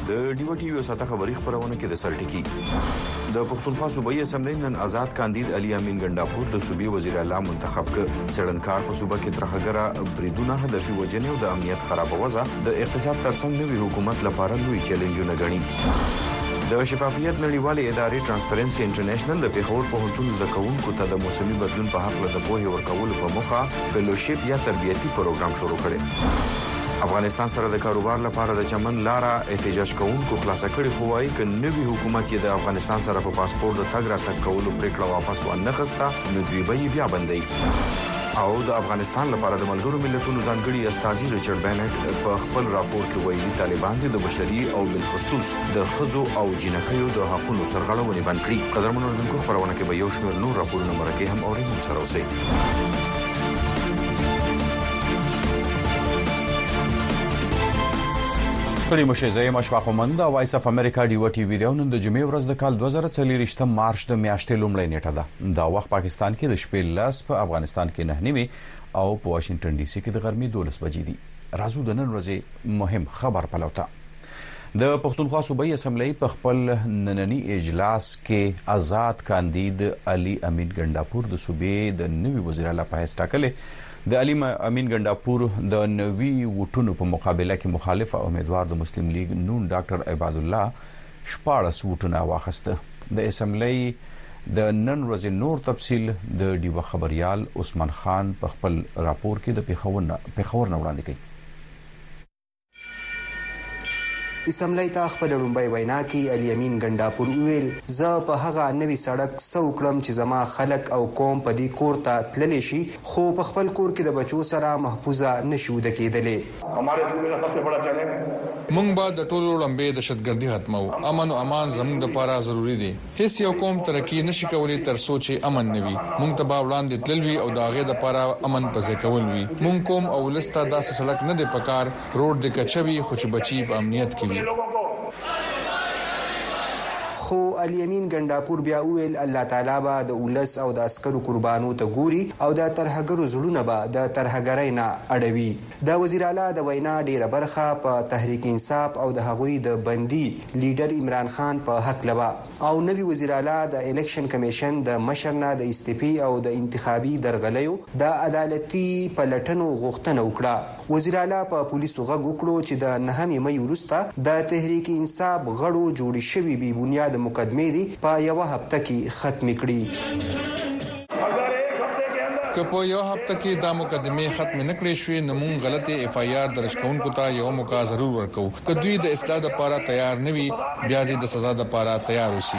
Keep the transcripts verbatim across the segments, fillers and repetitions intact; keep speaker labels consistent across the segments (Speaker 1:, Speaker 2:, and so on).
Speaker 1: د ډیو ټي وی ساته خبري خبرونه کې د سرټکی د پښتونخوا صوبایي اسمبلی نن آزاد کاندید علي امین ګنداپور د صوبې وزیر اعلی منتخب ک سړنکار په صوبه کې ترخګره بریدونه هدفي وجنه او د امنیت خرابوزه د اقتصاد ترڅنګ نوي حکومت لپاره لوی چیلنجونه غني د شفافیت نړیوالې ادارې ترانسپرنسي انټرنیشنل د پیښور په هوټل زکونکو ته د موسمي بدلون په حق له د پوهې ورکولو په موخه فیلوشپ یا تربیتي پروګرام شروع کړي افغانستان سره د کاروبار لپاره د چمن لارا احتجاج کوونکو خلاصه کړي هوایي ک نوي حکومت یې د افغانستان سره په پاسپورت د تګ را تګ کولو پریکړه واپس ونغسته نو دوی به بیا بندي او د افغانستان لپاره د ملګرو ملتونو ځانګړي استازي ریچارډ بینټ په خپل راپور کې ویلي طالبان د بشري او بالخصوص د خزو او جنکیو د حقوقو سرغړونې باندې کړي قدرمنو دونکو خبرونه کې به یو شمېر نور راپورونه مرکه هم اوري هم سره اوسئ ستړي مشه زه مشفق مند او وایس اف امریکا ډیو ټي وی نن د جمعې ورځ د کال دوه زره څلور مارچ د میاشتې لومړۍ نیټه ده دا وخت پاکستان کې د شپې لاس په افغانستان کې نه نیمه او په واشنگټن ډي سي کې د غرمې دولس بجې دي راځو د نن ورځې مهم خبر پلوته د پښتونخوا صوبایي اسمبلی په خپل نننی اجلاس کې آزاد کاندید علي امین ګنداپور د صوبې د نوي وزیر اعلی په حیث ټاکلې د علي امین ګنداپور د نوي وټونو په مقابله کې مخالف امیدوار د مسلم لیگ نون ډاکټر عباد الله شپاړس وټونه واخسته د اسمبلی د نن ورځې نور تفصیل د ډیو خبريال عثمان خان په خپل راپور کې د پیښور پیښور نه وړاندې کړي
Speaker 2: اسمبلی ته خپل لومبۍ وینا کې علي امین ګنداپور ویل زه په هغه نوي سړک سو کړم چې زما خلک او قوم په دې کور ته تللی شي خو په خپل کور کې د بچو سره محفوظه نشو د کېدلې
Speaker 3: हमारे सूबे का सबसे बड़ा चैलेंज مونږ به د ټولو لمبې د شتګردي ختمو امن او امان زموږ د لپاره ضروری دي هیڅ یو قوم ترقی نشي کولای تر سوچ امن نوي مونږ ته به وړاندې تلوي او د هغه د لپاره امن پځې کول وي مونږ کوم او لسته داسې سړک نه دی پکار روډ د کچوي خو چې بچي په امنیت کې وي
Speaker 2: خو علي امین ګنداپور بیا ویل الله تعالی به د اولس او د عسکرو قربانو ته ګوري او د ترهګرو زړونه به د ترهګرۍ نه اړوي د وزیر اعلی د وینا ډیره برخه په تحریک انصاف او د هغوی د بندي لیډر عمران خان په حق لبا او نوی وزیر اعلی د الیکشن کمیشن د مشرنا د استعفی او د انتخابي درغلیو د عدالتي پلټنو غوښتنه وکړه وزیر اعلی په پولیسو غږ وکړو چې د نهمې مې وروسته د تحریک انصاف غړو جوړ شوی بي بنیاد مقدمه دي په یو هفته کې ختم کړي
Speaker 3: که په یو هفته کې دا مقدمه ختم نکړې شوې نو مونږ غلطه اف ای آر درج کوونکو ته یو موقع ضرور ورکو که دوی د اصلاح لپاره تیار نه وي بیا د سزا لپاره تیار وسی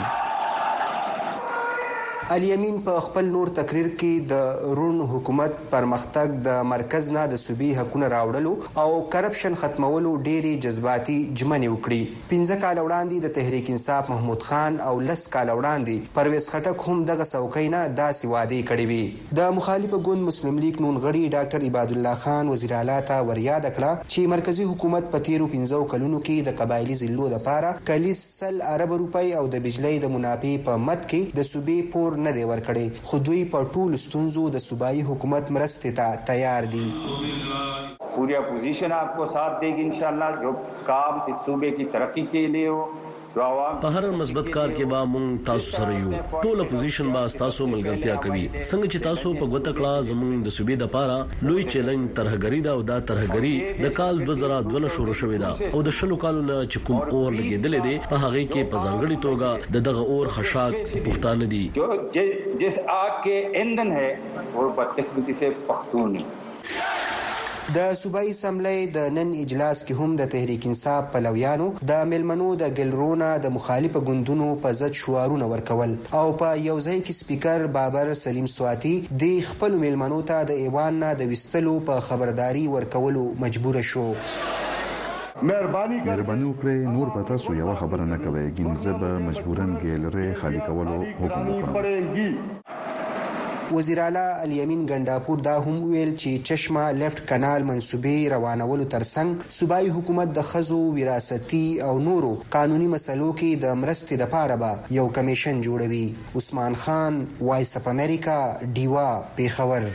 Speaker 2: علي امین په خپل نور تقریر کې د رون حکومت پرمختګ د مرکز نه د صوبې حقوقو راوړلو او کرپشن ختمولو ډېری جذباتي جمنې وکړي پنځه کال وړاندې د تحریک انصاف محمود خان او لس کال وړاندې پرویز خټک هم دغه څوکۍ نه داسې وعده کړې وي د مخالف ګوند مسلم لیگ نون غړي ډاکټر عباد الله خان وزیر اعلی ته وریاد کړه چې مرکزی حکومت په تیرو پنځو کلونو کې د قبایلی ضلعو لپاره کلیس سل ارب روپۍ او د بجلی د منافع په مد کې د صوبې پور نه دی ورکړي خو دوی په ټول ستونزو د صوبایي حکومت مرستې ته تیار دي
Speaker 4: पूरी अपोजिशन आपको साथ देगी इंशाल्लाह जो काम इस सूबे की तरक्की के लिए हो
Speaker 5: په هر مثبت کار کې به مونږ تاسو سره یو ټول اپوزیشن به تاسو ملګرتیا کوي څنګه چې تاسو په غوته کړه زموږ د صوبې د پاره لوی چیلنج ترهګری دا او دا ترهګری د کال دوه زره دوه شروع شوې ده او د شلو کالو نه چې کوم اور لګیدل دي په هغه کې په ځانګړي توګه د دغه اور خشاک پښتانه دي
Speaker 4: جو جس آگ के ईंधन है वो बदकिस्मती से पख्तून
Speaker 2: د صوبایي اسمبلی د نن اجلاس کې هم د تحریک انصاف پلویانو د ملمنو د ګلرونه د مخالف ګوندونو په ضد شعارونه ورکول او په یو ځای کې سپیکر بابر سلیم سواتی د خپل ملمنو ته د ایوان نه د وستلو په خبرداري ورکولو مجبور شو
Speaker 6: مهرباني وکړئ نور پتا سو یو خبره نه کوي ګینځه به مجبورن ګیلری خالی کولو حکم وکړي
Speaker 2: وزیر اعلی علي امین ګنداپور دا هم ویل چې چشمه لیفت کانال منسوبې روانولو ترڅنګ صوبایي حکومت د خزو وراثتي او نورو قانوني مسلو کې د مرستې لپاره به یو کمیشن جوړوي عثمان خان وایس اف امریکا ډیوا پیښور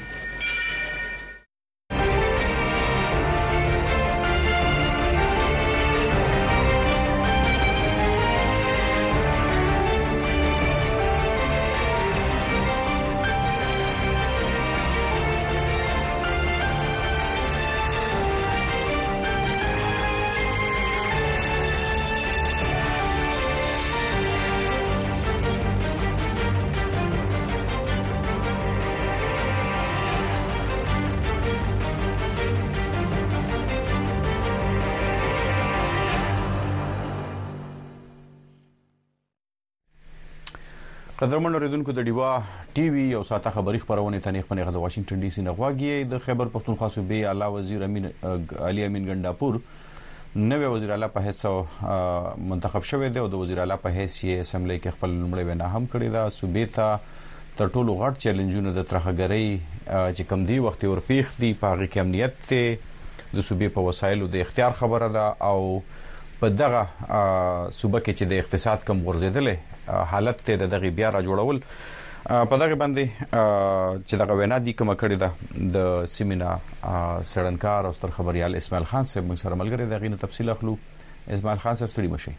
Speaker 1: قدرمن اوریدونکو د ډیوا ټي وي او ساته خبري خبرونه تنیخ پنیغه د واشنگټن ډي سي نه غواګي د خیبر پختونخوا صوبې اعلی وزیر امین علي امین ګنداپور نوې وزیر اعلی په حیث منتخب شوی دی او د وزیر اعلی په حیث یې اسمبلی کې خپل لمړی وینا هم کړې ده. صوبې ته تر ټولو غټ چیلنجونه د ترهګرۍ چې کم دی وخت ورپیخ دی په هغه کې امنیت ته د صوبې په وسایلو د اختیار خبره ده او په دغه صوبه کې چې د اقتصاد کم غورځیدلې حالت ته دغه بیا را جوړول په دغه باندې چې دغه وینا دی کوم کړی ده د سیمینا سړنکار او ستر خبريال اسماعیل خان صاحب موږ سره ملګری دغه نه تفصیل اخلو. اسماعیل خان صاحب سړي مشي.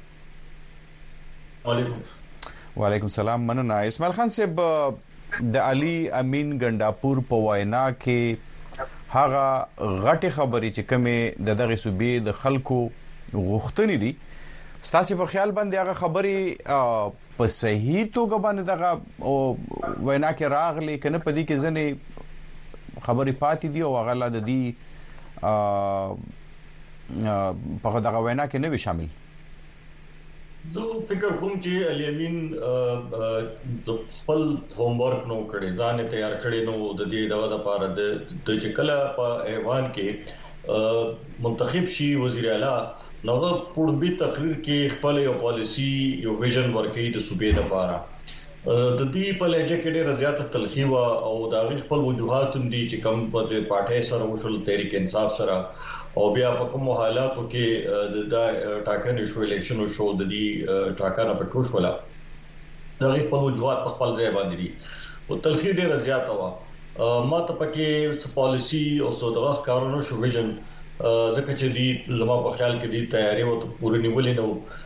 Speaker 7: وعلیکم
Speaker 1: وعلیکم السلام. مننه اسماعیل خان صاحب. د علي امین ګنداپور په وینا کې هغه غټي خبرې چې کومه د دغه صوبې د خلکو غوښتنې دي ستاسو په خیال باندې هغه خبرې په صحیح توګه باندې دغه وینا کې راغلي کنه په دې کې ځنې خبرې پاتې دي او هغه لا د دې په دغه وینا کې نه وي شامل؟
Speaker 7: زه فکر کوم چې علي امین د خپل هوم ورک نو کړی ځان تیار کړی نو د دې دغه لپاره د چې کله په ایوان کې منتخب شي وزیر اعلی نو په دې تقریر کې خپل یو پالیسی یو ویژن ورکړي د صوبې لپاره د دې په لهجه کې ډېر زیات تلخی و او دا خپل وجوهات دي چې کوم په پارټي سره وشول تحریک انصاف سره او بیا په کوم حالاتو کې د ټاکنې شو الیکشن شو د دې ټاکنه په ټوش ولا دا خپل وجوهات په خپل ځای باندې دي او تلخی ډېر زیات و ما ته پکې پالیسی او صدغه کارونه شو ویژن ځکه چې دی زما په خیال کې دی تیاری او پوره نیولې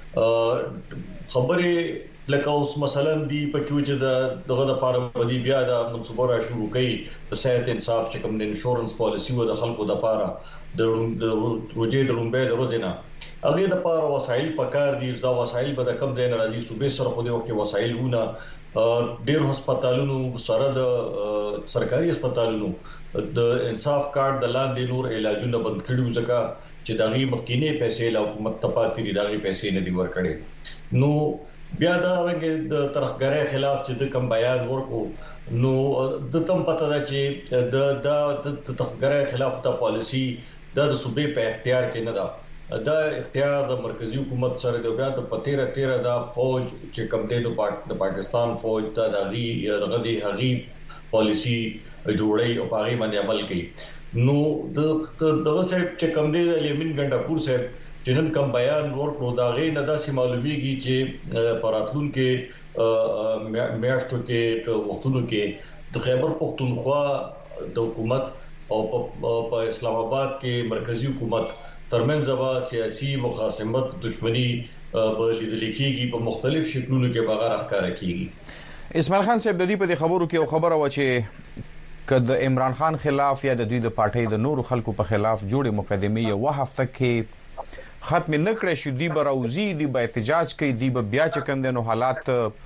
Speaker 7: نو خبرې لکه اوس مثلا دی په کې چې دغه د لپاره بدی بیا د منصوبه را شروع کړي د صحت انصاف چې کوم د انشورنس پالیسی و د خلکو د لپاره د روجې د لومبه د روزنه هغه د لپاره وسایل پکار دي دا وسایل به د کم ځای نه راځي صوبې سره خو دې وکي وسایل ونه ډېر هسپتالونو سره د سرکاري هسپتالونو د انصاف کارت د لاندې نور علاجونه بند کړیو ځکه چې دغه مخکینه پیسې له حکومت ته پاتې دي دغه پیسې نه دی ورکړي نو بیا دا رنګ د ترخګرۍ خلاف چې د کم بیان ورکو نو د تم پته ده چې د د ترخګرۍ خلاف د پالیسی د صوبې په اختیار کې نه ده دا اختیار د مرکزی حکومت سره د بیا د پتیره تیره د فوج چې کوم دی د پاکستان فوج ته د غي دغه دی هغي پالیسی جوړي او پاغي باندې عمل کوي نو د دغه صاحب چې کوم دی علي امین ګنداپور صاحب چې نن کوم بیان ورکړو دا غي نه داسې معلومیږي چې پراتلون کې میاشتو کې وختونو کې د خیبر پختونخوا د حکومت او په اسلام آباد کې مرکزی حکومت ترمنځ به سیاسي مخاصمت دښمنی په لیدل کېږي په مختلف شکلونو کې بغیر ښکارا کېږي.
Speaker 1: اسماعیل خان صاحب د دې په خبرو کې خبره و چې کله عمران خان خلاف یا د دوی د پارټۍ د نورو خلکو په خلاف جوړې مقدمې یو هفته کې ختم نه کړې شو دی براوزی دی به احتجاج کوي دی به بیا چې کوم د حالات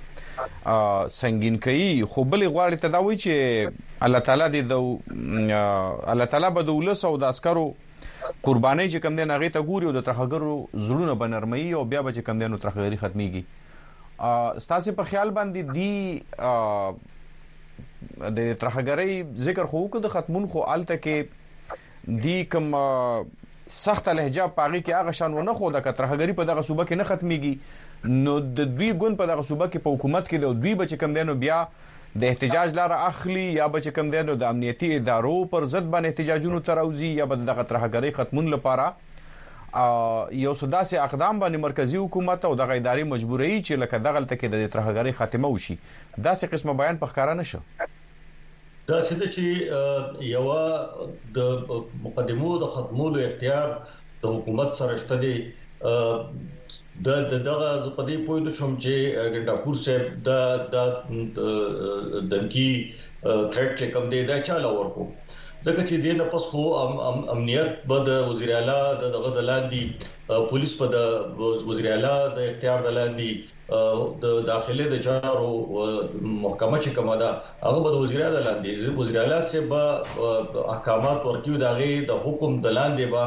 Speaker 1: سنگین کوي خو بل غواړي تداوی چې الله تعالی دې د الله تعالی به د ولس او د عسکرو قرباني چې کم دي نغې ته ګوري او د ترخګرو زړونه بنرمي او بیا به چې کم دي نو ترخګری ختميږي. ستاسو په خیال باندې دی د ترخګری ذکر خو کو د ختمون خو الته کې دی کوم سخت لهجه پاغي کې هغه شان ونه خو د ترخګری په دغه صوبه کې نه ختميږي نو د دوی ګون په دغه صوبه کې په حکومت کې د دوی به چې کم دي نو بیا د احتجاج لاره اخلي یا به کم دی نو د امنیتي ادارو پر ضد باندې احتجاجونو تراوزی یا به دغه ترهګری ختمون لپاره یو سداسي اقدام باندې مرکزی حکومت او دغه اداري مجبوري چې لکه دغه تل کې د ترهګری خاتمه وشي داسې قسمه بیان په ښکارا نشو.
Speaker 7: دا چې یو د مقدمو د ختمولو اختیار د حکومت سره شته دی د دغه په دې پوه شوم چې ګنداپور صاحب د د دمکی تھریټ چې کوم دی دا چاله ورکو ځکه چې د نفس خو امنیت به د وزیر اعلی دغه د لاندې پولیس په د وزیر اعلی د اختیار د لاندې د داخله د چارو محکمه چې کومه ده هغه به د وزیر اعلی لاندې وزیر اعلی صاحب احکامات ورکیو دغه د حکم د لاندې به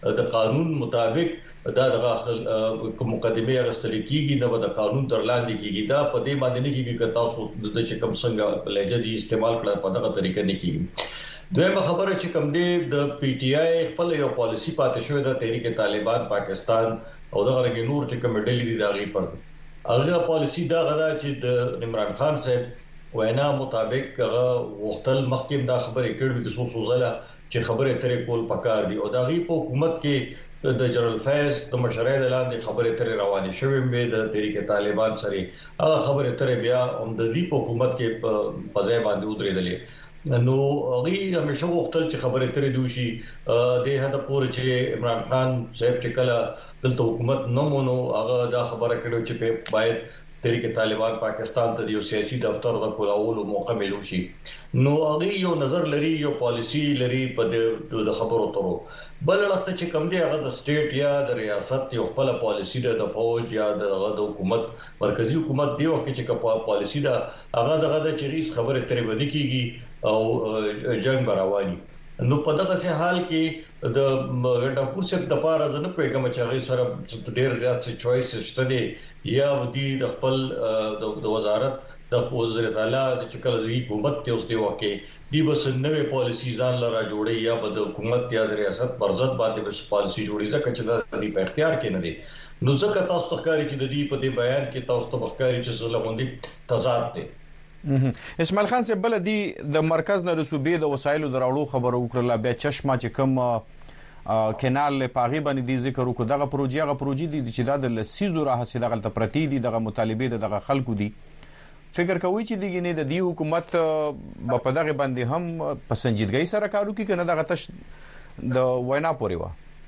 Speaker 7: د قانون مطابق دا دغه مقدمه غستل کیږي نه د قانون تر لاندې کیږي دا په دې باندې نه کیږي چې تاسو د چې کم څنګه لهجه دي استعمال کړه په دغه طریقه نه کیږي دویمه خبره چې کوم دی د پی ټ آی خپل یو پالیسی پاتې شوې ده تحریک طالبان پاکستان او دغه رنګ نور چې کوم ډلې دي داغي پر هغه پالیسی دا غدا چې د عمران خان صاحب وینا مطابق هغه وختل مخکې دا خبرې کړې د سوسو زله چې خبره ترې کول پکار دي او داغي په حکومت کې د جنرال فیض د مشرۍ لاندې خبره ترې روانې شوې مې د تحریک طالبان سره هغه خبره ترې بیا هم د دې په حکومت کې په ځای باندې ودرېدلې نو هغه همیشه وختل چې خبره ترې دوشي د هدا پور چې عمران خان صاحب چې کله دلته حکومت نه مونو هغه دا خبره کړو چې په باید تحریک طالبان پاکستان ته یو سیاسي دفتر د کولولو موقع ملو شي نو هغه یو نظر لري یو پالیسی لري په د خبرو ترو بل وخت چې کوم دی هغه د سټیټ یا د ریاست یو خپل پالیسی د فوج یا د حکومت مرکزی حکومت دی وخت چې کوم پالیسی دا هغه دغه د چریز خبره ترې باندې کیږي او جنگ رواني نو په دغه حال کې د غنډاپور سپ د پاره ځنه پیغام چې هغه سره ډیر زیات څه چويس شته دي یا ودی د خپل د وزارت د وزیر اعلی د چکل د حکومت ته اوس دی وکي دی بس نوې پالیسی ځان لرا جوړي یا د حکومت یا د ریاست پرځد باندې بس پالیسی جوړي ځکه چې د دې په اختیار کې نه دي نو ځکه تاسو ته ښکاری چې د دې په دې بیان کې تاسو ته ښکاری چې څه لغوندي تضاد دي
Speaker 1: اسماعیل خان سے بل دی د مرکز نه رسوبې د وسایلو دراوړو خبرو وکړه بیا چشمه چې کوم کینال له پاغي باندې دی ذکر وکړه دغه پروژې هغه پروژې دي چې د لسیزو راهسي دغه پرتی دي دغه مطالبه دغه خلکو دي فکر کوي چې دغه د دې حکومت په دغه باندې هم په سنجیدګۍ سره کارو کوي کنه دغه تش د وینا پورې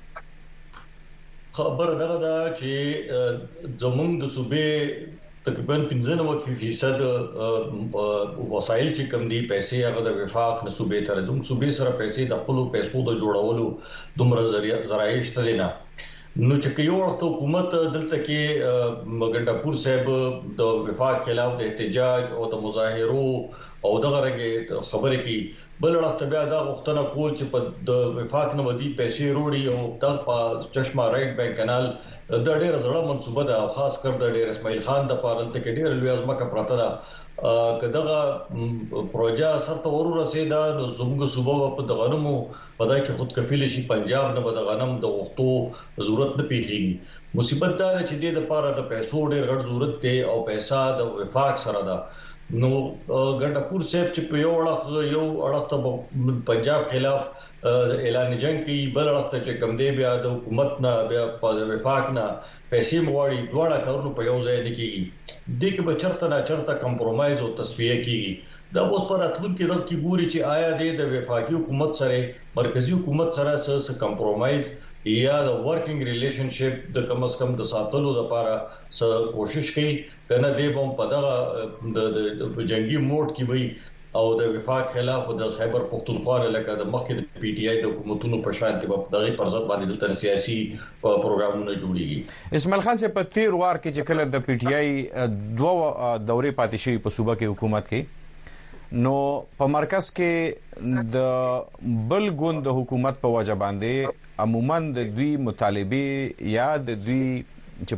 Speaker 1: و
Speaker 7: خبر دغه دا چې زمونږ د صوبې تقریبا پنځه نوي فیصد وسایل چې کم دي پیسې هغه د وفاق نه صوبې تر دوم صوبې سره پیسې د خپل پیسو د جوړولو دومره ذرایع شته نه نو چې یو وخت حکومت دلته کې غنډاپور صاحب د وفاق خلاف د احتجاج او د مظاهرو او دغه رنګ خبرې کې بل وخت بیا دا غوښتنه کول چې په د وفاق نه ودی پیسې وروړي او د په چشمه رائټ بانک کانال د ډېر زړه منصوبه ده خاص کر د ډېر اسماعیل خان د پاره ته کې ډېر لوی ازمکه پراته ده کداغه پروژه سره ورور رسیدا نو زموږ صوبه په دغه نمو په دای کې خود کفیل شي پنجاب نه به د غنم د وختو ضرورت نه پیږي مصیبت دا چې د لپاره د پیسو ډېر غټ ضرورت دی او پیسې د وفاق سره ده نو غنډاپور صاحب چې په یو اړه یو اړه پنجاب خلاف اعلان جنگ کې بل اړه چې کم دی بیا د حکومت نه بیا په وفاق نه پیسې موړي دواړه کارونه په یو ځای نه کیږي د کې به چرته نه چرته کمپرمایز او تصفیه کیږي دا اوس پر اتلون کې د کی ګوري چې آیا د وفاقي حکومت سره مرکزی حکومت سره څه کمپرمایز یا د ورکینګ ریلیشنشپ د کم از کم د ساتلو لپاره څه کوشش کوي کنه دی بم په دغه د جنگي موډ کې وي او د وفاق خلاف د خیبر پختونخوا لکه د مخکې د پی ټ آی د حکومتونو په شان ته په دغه پرځد باندې د سیاسي پروګرامونه جوړیږي
Speaker 1: اسماعیل خان سے په تیر وار کې چې کله د پی ټ آی دوه دورې پاتې شوی په صوبه کې حکومت کې نو په مرکز کې د بل ګوند د حکومت په وجه باندې عموما د دوی مطالبه یا د دوی چې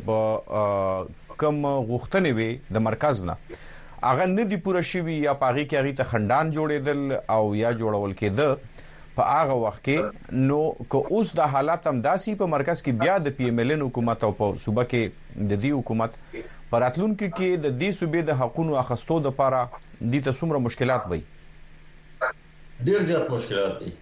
Speaker 1: په کم غوښتنې وي د مرکز نه هغه نه دی پوره شوی یا پاغي کې هغه ته خندان جوړېدل او یا جوړول کېده په هغه وخت کې نو که اوس د حالات هم داسي په مرکز کې بیا د پی ایم ال ان حکومت او په صوبه کې د دې حکومت پراتلون کې کې د دې صوبې د حقوقو اخستو د لپاره د تاسو مشکلات وي
Speaker 7: ډیر زیات مشکلات دي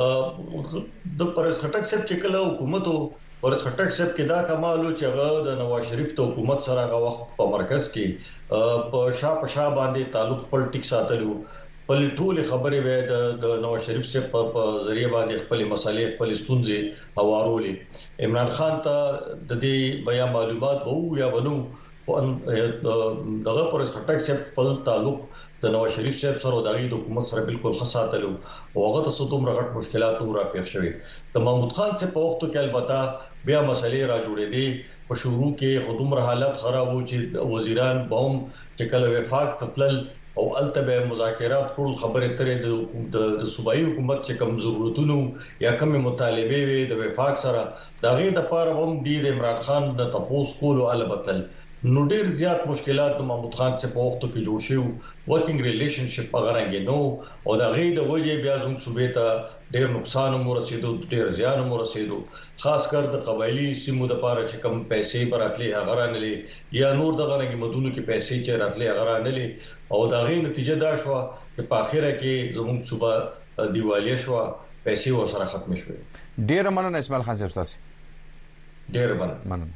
Speaker 7: د پرز خټک سب چې کله حکومت او پرز خټک سب کې دا کمالو چې هغه د نواز شریف ته حکومت سره هغه وخت په مرکز کې په شاه په شاه باندې تعلق خپل ټیک ساتلو په ټول خبرې وې د نواز شریف سره په ذریعہ باندې خپل مسالې خپل ستونزې هوارولې عمران خان ته د دې بیا معلومات وو یا ونو دغه پرز خټک سب خپل تعلق د نواز شریف صاحب سره د غي حکومت سره بالکل خاصاتلو او هغه ته څومره غټ مشکلات را پیښ شوي د محمود خان څخه په وخت کې البته بیا مسلې را جوړې دي په شروع کې خودمره حالت خراب و چې وزیران بوم چې کله وفاق قتل او التبه مذاکرات ټول خبره ترې د صوبایي حکومت چې کوم ضرورتونو یا کوم مطالبه وي د وفاق سره دا غي د پاره هم د عمران خان د تپوس کولو البته نو ډیر زیات مشکلات د محمود خان څخه په وخت کې جوړ شو ورکینګ ریلیشنشپ هغه نو او دا غي د وجه بیا زموږ صوبې ته ډیر نقصان مو رسیدو ډیر زیان مو رسیدو خاص کر د قبایلی سیمو د پاره چې کم پیسې براتلي هغه رانلې یا نور دغه رنګ مدونو کې پیسې چې راتلي هغه رانلې او دا غي نتیجه دا شو چې په اخره کې زموږ صوبه دیوالیه شو پیسې ورسره ختم شوې
Speaker 1: ډیر مننه اسماعیل خان صاحب تاسو
Speaker 7: ډیر مننه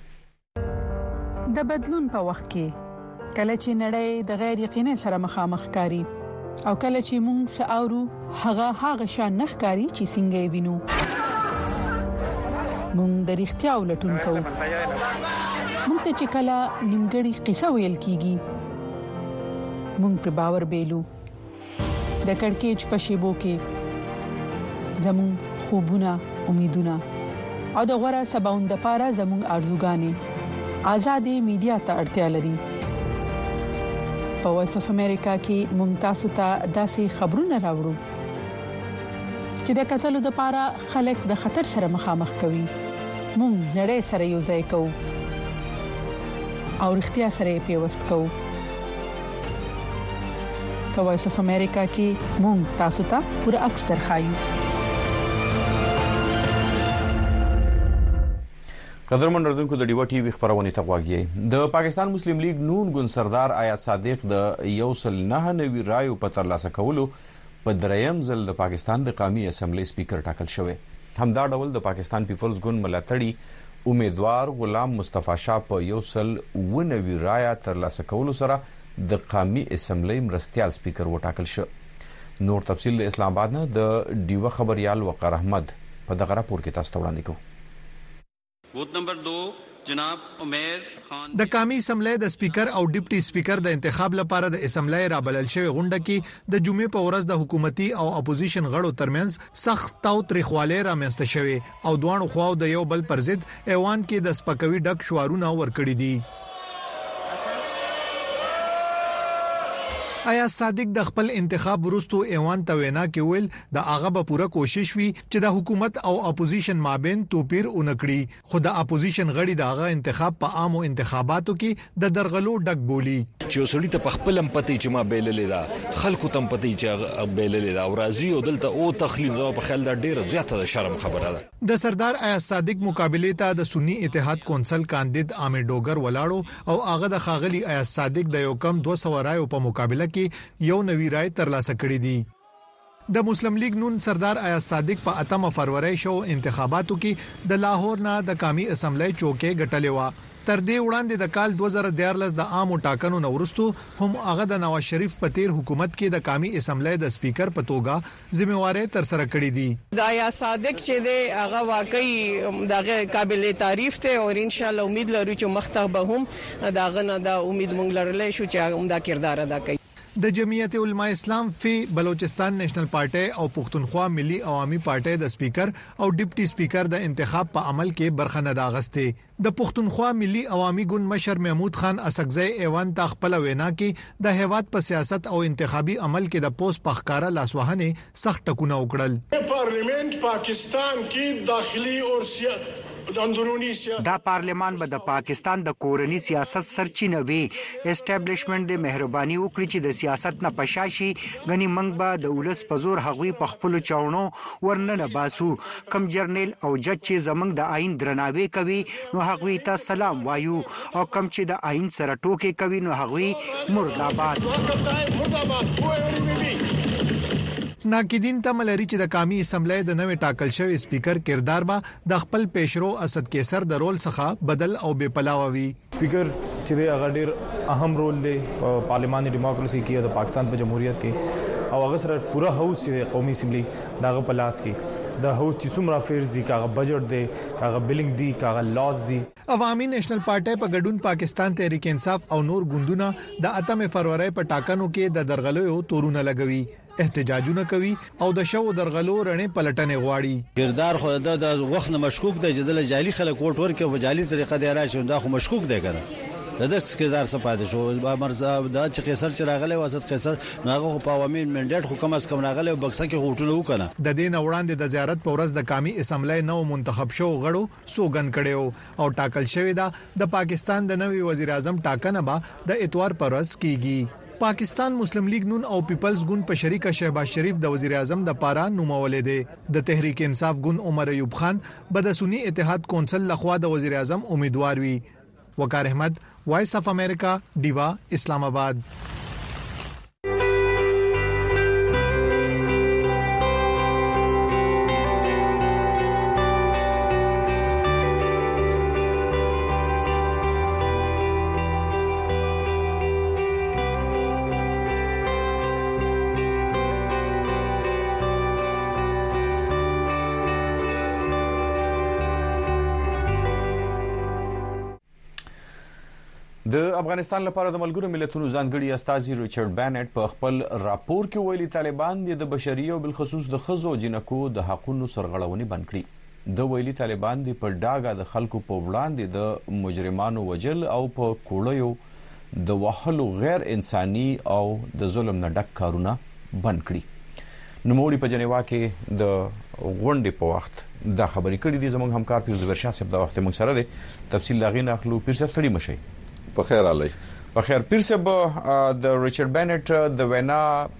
Speaker 8: د بدلون په وخت کې کله چې نړۍ د غیر یقیني سره مخامخ کاری او کله چې موږ ساورو هغه هغه شان نخکاری چې څنګه وینو موږ د اړتیا ولټون کوو موږ ته چې کله نیمګړی قصه ویل کیږي موږ په باور بیلو د کڑکېچ په شیبو کې زموږ خوبونه امیدونه او د غوړه سباوند لپاره زموږ ارزوګانې آزادې میډیا ته اړتیا لري په وایس اف امریکا کې ممتاز ته داسې خبرونه راوړو چې د قتل د لپاره خلک د خطر سره مخامخ کوي مونږ نړۍ سره یو ځای کوو او اړتیا سره پیوست کوو په وایس اف امریکا کې مونږ تاسو ته پوره عکس درخایو
Speaker 1: قدرمن اردوونکو د ډیو ټي وی خبرونه ته غواړي د پاکستان مسلم لیگ نون ګوند سردار آیات صادق د یوسل نه نوي رایو په تر لاسه کولو په دریم ځل د پاکستان د قومي اسمبلی سپیکر ټاکل شوی همدا ډول د پاکستان پیپلز ګوند ملاتړي امیدوار غلام مصطفی شاه په یوسل ونوي رایا تر لاسه کولو سره د قومي اسمبلی مرستيال سپیکر وټاکل شو نور تفصیل د اسلام آباد نه د ډیو خبريال وقار احمد په دغه راپور کې تاسو ته وړاندې کوم
Speaker 9: بوت نمبر دو جناب عمر خان
Speaker 10: د قومي اسمبلی د سپیکر او ډیپټي سپیکر د انتخاب لپاره د اسمبلی رابلل شوی غونډه کې د جمعې په ورځ د حکومتي او اپوزیشن غړو ترمنځ سخت تاوتریخواله رامنځته شوه او دوه خواو د یو بل پر ضد ایوان کې د سپکوي ډک شعارونه ورکړي دي آیا صادق د خپل انتخاب وروسته ایوان ته وینا کې ویل د هغه به پوره کوشش وي چې د حکومت او اپوزیشن مابین توپیر اونکړي خو د اپوزیشن غړي د هغه انتخاب په عامو انتخاباتو کې د درغلو ډک بولی
Speaker 11: چې وسړي ته په خپل امپتی چې ما بیللې دا خلکو ته امپتی چې بیللې دا او راضي او دلته او تخلیل زو په خیال دا ډیره زیاته د شرم خبره ده
Speaker 10: د سردار آیا صادق مقابله ته د سنی اتحاد کونسل کاندید عامر ډوګر ولاړو او هغه د خاغلی آیا صادق د یو کم دوه سوه رایو په مقابله کې یو نوی رای تر لاسه کړی دی د مسلم لیگ نون سردار آیا صادق په اتمه فروری شو انتخاباتو کې د لاهور نه د قومي اسمبلی چوکې ګټلې و تر دې وړاندې د کال دوه زره دیارلس د عامو ټاکنو نورستو هم هغه د نواز شریف په تیر حکومت کې د قومي اسمبلی د سپیکر په توګه ځمواري تر سره کړې دي
Speaker 12: د آیا صادق چې دی هغه واقعي دغه قابل تعریف ته او ان شاء الله امید لرو چې مخته به هم دغه نه د امید مونږ لرلې شو چې هم دا کردار ادا کوي
Speaker 10: د جمعیت علماء اسلام فی بلوچستان نېشنل پارټي او پښتونخوا ملي عوامي پارټي د سپیکر او ډیپټي سپیکر د انتخاب په عمل کې برخه نه داغسته د پښتونخوا ملي عوامي ګوند مشر محمود خان اسقزی ایوان تا خپل وینا کې د هیواد په سیاست او انتخابي عمل کې د پوس پخکارا لاسوهنه سخت ټکونه وکړل
Speaker 13: پارلیمنت پاکستان کې داخلي او سیاست
Speaker 14: دا پارلیمان به د پاکستان د کورنی سیاست سرچینه وي اسټابلیشمنت د مهرباني وکړي چې د سیاست نه پشاشي غني منګ به د ولس په زور هغوی په خپل چاونو ورننه باسو کم جرنیل او جج چې زمنګ د آئین درناوي کوي نو هغوی ته سلام وایو او کم چې د آئین سره ټوکې کوي نو هغوی مرداباد
Speaker 10: ناقدین ته ملري چې د قومي اسمبلی د نوې ټاکل شوی سپیکر کردار به د خپل پیشرو اسد کیسر د رول څخه بدل او بے پلاوي
Speaker 15: سپیکر چې هغه ډیر اهم رول دی په پارلیماني دیموکراسي کې د پاکستان په جمهوریت کې او هغه سره پورا هاوس دی قومي اسمبلی دغه پلاس کې د هاوس چې څومره افیرز دي کاغه بجټ دی کاغه بلنګ دی کاغه لاز دي
Speaker 10: عوامي نېشنل پارټي په ګډون پاکستان تحریک انصاف او نور ګوندونه د اتمه فروری په ټاکنو کې د درغلو تورونه لګوي احتجاجونه کوي او د شو درغلو رڼې پلټنې غواړي
Speaker 16: کردار خو د وخت نه مشکوک دی چې د جالي خلک ووټ ورکړي په جالي طریقه دی راشي دا خو مشکوک دی کنه د دې څخه څه پاتې شو مرزا د چې قیصر چې راغلی واسط قیصر ناغه په عوامي منډیټ حکومت اس کوم راغلی بکسه کې هوټل وکنه
Speaker 10: د دې نوړاندې د زیارت په ورځ د قومي اسمبلی نو منتخب شو غړو سوګن کړي او ټاکل شوی دا د پاکستان د نوي وزیر اعظم ټاکنه به د اتوار پر ورځ کیږي پاکستان مسلم لیگ نون او پیپلز ګوند په شریکه شهباز شریف د وزیر اعظم د پارا نومولې دي د تحریک انصاف ګوند عمر ایوب خان به د سنی اتحاد کونسل لخوا د وزیر اعظم امیدوار وي وقار احمد وایس اف امریکا دیوا اسلام آباد
Speaker 1: د افغانستان لپاره د ملګرو ملتونو ځانګړي استازي ریچارډ بانټ په خپل راپور کې ویلي طالبان د بشري او بالخصوص د خزو جنکو د حقوقو سرغړونې بند کړي د ویلي طالبان د په ډاګه د خلکو په وړاندې د مجرمانو وجل او په کوړیو د وحلو غیر انساني او د ظلم نه ډک کارونه بند کړي نوموړي په جنیوا کې د غونډې په وخت دا خبرې کړې دي زموږ همکار پیروز ورشاه صاحب د وخت موږ سره دی تفصیل لاغې نه اخلو پیر صاحب ستړي مشي
Speaker 17: په خیر علي
Speaker 1: په خیر پیر صاحب د ریچارډ بانټ د وینا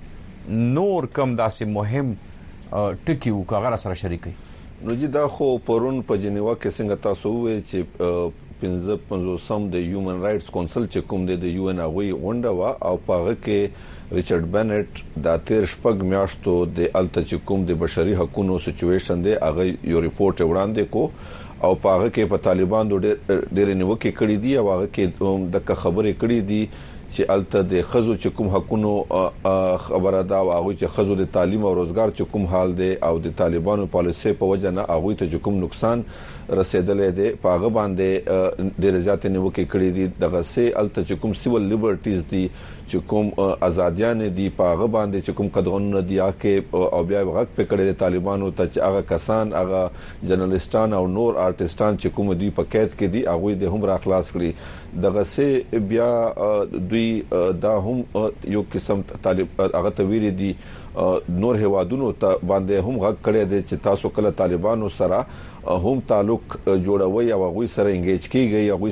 Speaker 1: نور کم داسې مهم ټکی او کاغذ سره شریکي
Speaker 17: نو جی دا خو پرون په جنیوا کې څنګه تاسو وې چې پنځه پنځوسم د هیومن رائټس کونسل چې کوم د یو ان اوی غونډه وا او پاغه کې ریچارډ بانټ د تیر شپږ میاشتو د الته چې کوم د بشري حقوقو سچويشن دی هغه یو ریپورت وړاندې کو او پاغه کې په طالبان ډېر ډېر نیوکه کړې دي او هغه کې د خبرې کړې دي چې الته د خزو چې کوم حقوقو خبره دا او هغه چې خزو د تعلیم او روزګار چې کوم حال دی او د طالبانو پالیسي په وجه نه هغه ته کوم نقصان رسیدلې دي پاغه باندې ډېر زیات نیوکه کړې دي دغه سه الته چې کوم سیول لیبرټیز دي چې کوم ازادیان دي پاغه باندې چې کوم قانون دي چې او بیا وغږ پکړې د طالبانو ته چې هغه کسان هغه جرنالستان او نور آرټستان چې کوم دوی په قید کې دي هغه د هم را خلاص کړي دغه سه بیا دوی دا هم یو قسم طالب هغه تویری دي نور هوادونو ته باندې هم غږ کړی دی چې تاسو کله طالبانو سره هم تعلق جوړوي او غوي سره انګیج کیږي او غوي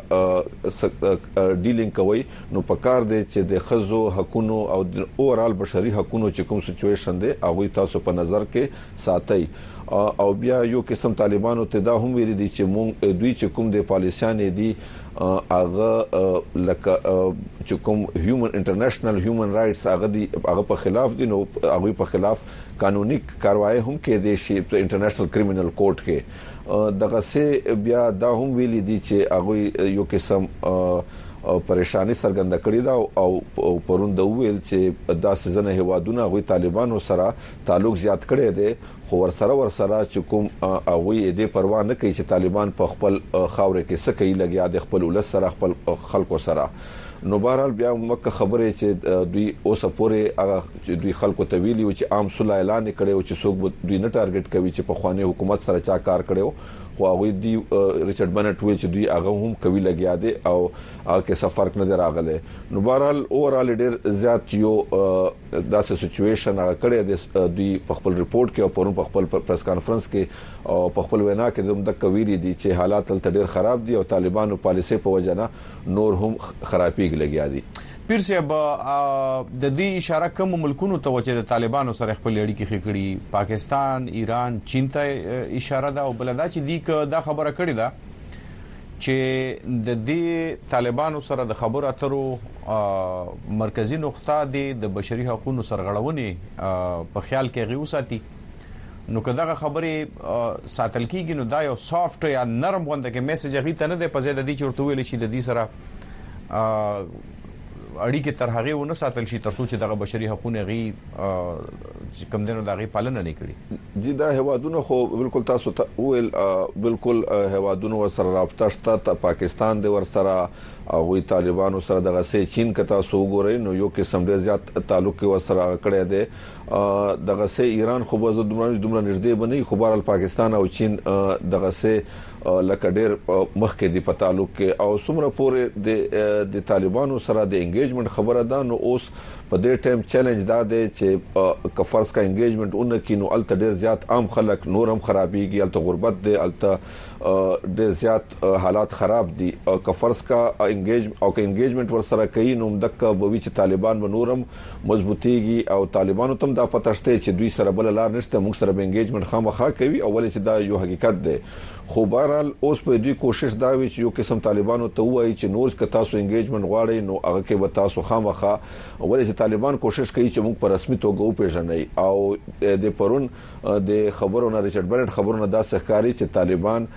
Speaker 17: سره ډیلینګ کوي نو پکار دی چې د خزو حقوقو او د اورال بشري حقوقو چې کوم سچويشن دی هغه تاسو په نظر کې ساتي او بیا یو قسم طالبانو ته دا هم ویلي دي چې مونږ دوی چې کوم د پالیسیانې دي هغه لکه چې کوم هیومن انټرنیشنل هیومن رائټس هغه دي هغه په خلاف دي نو هغه په خلاف قانوني کاروایی هم کې دي شي په انټرنیشنل کریمینل کورټ کې دغه سه بیا دا هم ویلي دي چې هغه یو قسم پریشانی سرګند کړی دا او پرون د ویل چې دا سزنه هوادونه غوي طالبانو سره تعلق زیات کړي دي خو ور سره ور سره چې کوم هغه دې پروا نه کوي چې طالبان په خپل خاور کې څه کوي لګیا د خپل ولس سره خپل خلکو سره نو بهرحال بیا مکه خبره چې دوی اوس پورې هغه چې دوی خلکو ته ویلي چې عام صلح اعلان کړي او چې څوک دوی نه ټارګټ کوي چې په خواني حکومت سره چا کار کړي خو هغه دی ریچارډ بانټ ویل چې دوی هغه هم کوي لګیا دي او هغه کې څه فرق نه راغله نو بهرحال اورال ډیر زیات یو داسې سچويشن هغه کړی دی دوی په خپل ریپورت کې او پرون په خپل پریس کانفرنس کې او په خپل وینا کې دوم د کویری دي چې حالات تل ډیر خراب دي او طالبانو پالیسي په وجه نه نور هم خرابېږي لګیا دي
Speaker 1: پیر صاحب د دې اشاره کوم ملکونو ته چې د طالبانو سره خپل اړیکې خېکړي پاکستان ایران چین ته اشاره ده او بلدا چې دی دا خبره کړې ده چې د دې طالبانو سره د خبرو اترو مرکزی نقطه د بشري حقوقو سرغړونې په خیال کې غوساتي نو کداغه خبرې ساتل کیږي نو دا یو سافټ یا نرم غونډه کې میسج غي ته نه دی په ځای د دې چورته ویل شي د دې سره اړیکې تر هغه ونه ساتل شي ترڅو چې دغه بشري حقوقو غي کم دنو دغه پالنه نه کړي
Speaker 17: جی دا هوادونو خو بالکل تاسو ته ویل بالکل هوادونو سره رابطه شته پاکستان د ور سره او طالبانو سره دغه سه چین کته سو ګورې نو یو قسم ډیر زیات تعلق ور سره کړی دی دغه سه ایران خو به دومره دومره نږدې بنئ خو بهر پاکستان او چین دغه سه لکه ډېر مخکې دی په تعلق کې او څومره پورې د د طالبانو سره د انګیجمنت خبره ده نو اوس په دې ټایم چیلنج دا دی چې کفرس کا انګیجمنت اونکې نو الته ډېر زیات عام خلک نورم خرابېږي الته غربت دی الته ډېر زیات حالات خراب دي کفرس کا انګیج او کا انګیجمنت ور سره کوي نو دک بوي چې طالبان به نورم مضبوطيږي او طالبانو تم دا پتهشته چې دوی سره بل لار نشته موږ سره انګیجمنت خامخا کوي او ولې چې دا یو حقیقت دی خو بهرحال اوس په دې کوشش دا وی چې یو قسم طالبانو ته وایي چې نور که تاسو انګیجمنت غواړئ نو هغه کې به تاسو خامخا ولې چې طالبان کوشش کوي چې موږ په رسمي توګه وپیژنئ او د پرون د خبرونو ریچارډ بنټ خبرونو دا ښکاري چې طالبان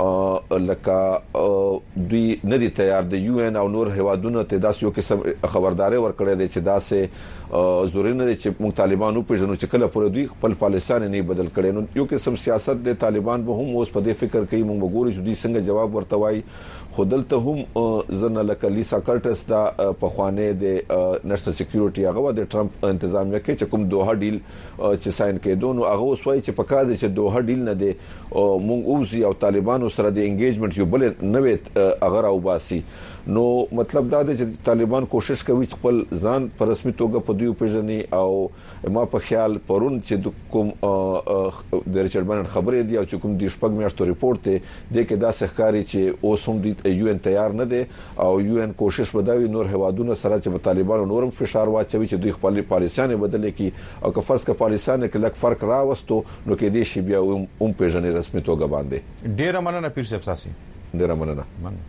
Speaker 17: لکه دوی نه دي تیار د یو ان او نور هوادونو ته داس یو قسم خبرداري ورکړي دي چې داسې ضروري نه دي چې موږ طالبانو پیژنو چې کله پر دوی خپل پالیسان نه بدل کړي نو یو قسم سیاست د طالبان به هم اوس په دې فکر کوي موږ وګورو چې دوی څنګه جواب ورته وایي خودلته هم زنه لکه لیسا کارټس دا په خوانه د نېشنل سکیورټي هغه د ټرمپ تنظیمیا کې چې کوم دوه ډیل چې ساين کېدو نو هغه وسوي چې په کار دي چې دوه ډیل نه دي موږ اوسي او طالبانو سره د انګیجمنت یو بل نوې هغه راو باسي نو مطلب دا دی چې طالبان کوشش کوي چې خپل ځان په رسمي توګه په دوی پیژني او ما په خیال پرون چې کوم د ریچارډ بنټ خبرې دی او چې کوم د شپږ میاشتو ریپورت دی د کې دا ښکاری چې اوس هم د یو ان تیار نه دی او یو ان کوشش بداوي نور هوادونو سره چې طالبانو نورم فشار واچوي چې دوی خپل پالیسیانه بدل کړي او که فرض کا پالیسیانه کې لک فرق راوستو نو کې دې شی بیا هم پیژنې رسمي توګه باندې
Speaker 1: ډیر مننه پیر صاحب ساسي
Speaker 17: ډیر مننه مننه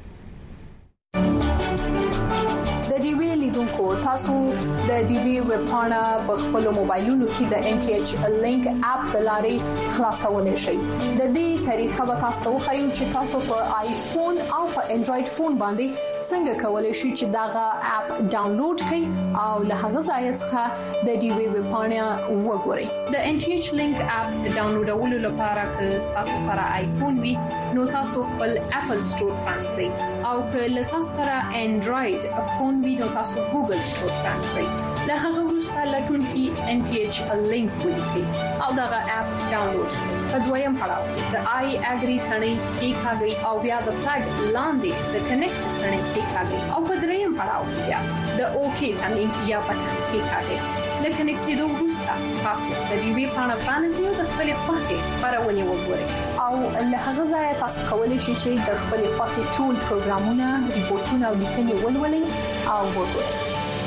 Speaker 18: د ډي وی لیدونکو تاسو د ډي وی ویب پاڼه په خپل موبایلونو کې د ان ټي ایچ لینک اپ د لارې خلاصولای شئ د دې طریقه به تاسو خو چې تاسو په آیفون او په انډراید فون باندې څنګه کولای شئ چې داغه اپ ډاونلوډ کړئ او له هغه ځای څخه د ډي وی ویب پاڼه وګورئ د ان ټي ایچ لینک اپ ډاونلوډولو لپاره که تاسو سره آیفون وي نو تاسو خپل اپل سٹور پرانځئ او که له تاسو سره انډراید فون وي نو تاسو ګوګل سٹور پرانځئ له هغه وروسته لټون کې ان ټي ایچ لینک ولیکئ او داغه اپ ډاونلوډ کړئ په دویم پړاو د آی اګری ثنې کې کاږي او بیا د فلګ لاندې د کنیکټ ثنې کې کاږي او په دریم پړاو بیا د اوکی ثنې یا پټ کې کاږي لکه کنیکټېدو وروسته تاسو د دې وی پاڼه پرانیزئ او د خپل خوښې خبرونه وګورئ او له هغه ځای تاسو کولی شئ چې د خپل خوښې ټول پروګرامونه ریپورتونه او لیکنې ولولئ او وګورئ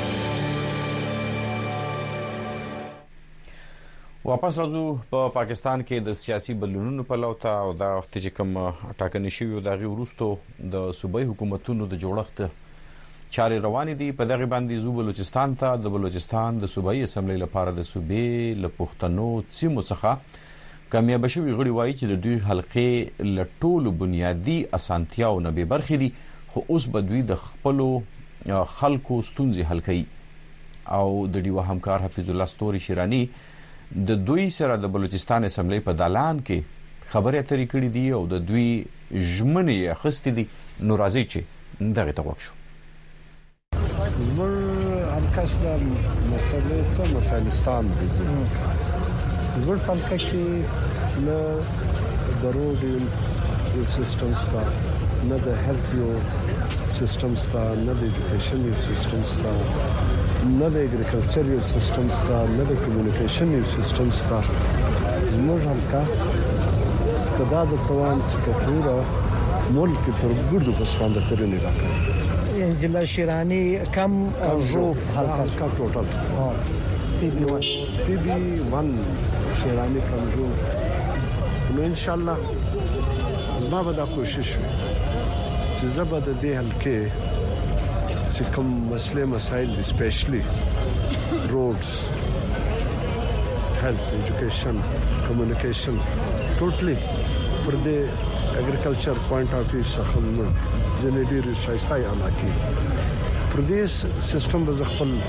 Speaker 1: واپس راځو په پاکستان کې د سیاسي بدلونونو په لور ته او دا وخت چې کوم ټاکنې شوی د غي ورستو د صوبایي حکومتونو د جوړښت چارې روانې دي په دغه باندې زو بلوچستان ته د بلوچستان د صوبایي اسمبلی لپاره د صوبې له پښتنو سیمو څخه کامیاب شوی غړي وایي چې د دوی حلقې لټول بنیادی اسانتیاو نه به برخې دي خو اوس بدوی د خپل خلکو ستونزې حل کوي او د دیو همکار حفیظ الله ستوري شیرانی د دوی سره د بلوچستان اسمبلی په دالان کې خبرې اترې کړې دي او د دوی ژمنې اخستې دي نو راځي چې دغه ته وښو
Speaker 19: زمر هلکاس د مسلې څه مسایلستان دي زمر پلکه کې نه د روډ یو سیستم ستا نه د هیلث یو سیستم ستا نه د ایجوکیشن یو سیستم ستا نه د اګریکلچر یو سیستم ستا نه د کمیونیکیشن یو سیستم ستا زمر هلکا ستدا د توان څخه ملک تر ګردو په سپانده ترنی راکړي
Speaker 20: ضلع شیرانی کم جو
Speaker 19: حلقہ ٹوٹل پی بی ون پی بی ون شیرانی کم جو نو ان شاء الله زما به دا کوشش وي چې زبر د دې حلقې چې کوم مسلې مسایل دي سپیشلی روډز health education communication totally پر دې اګریکلچر پوینټ اف ویو څخه موږ جنې ډېر شایسته علاقې پردیس سیستم به خپل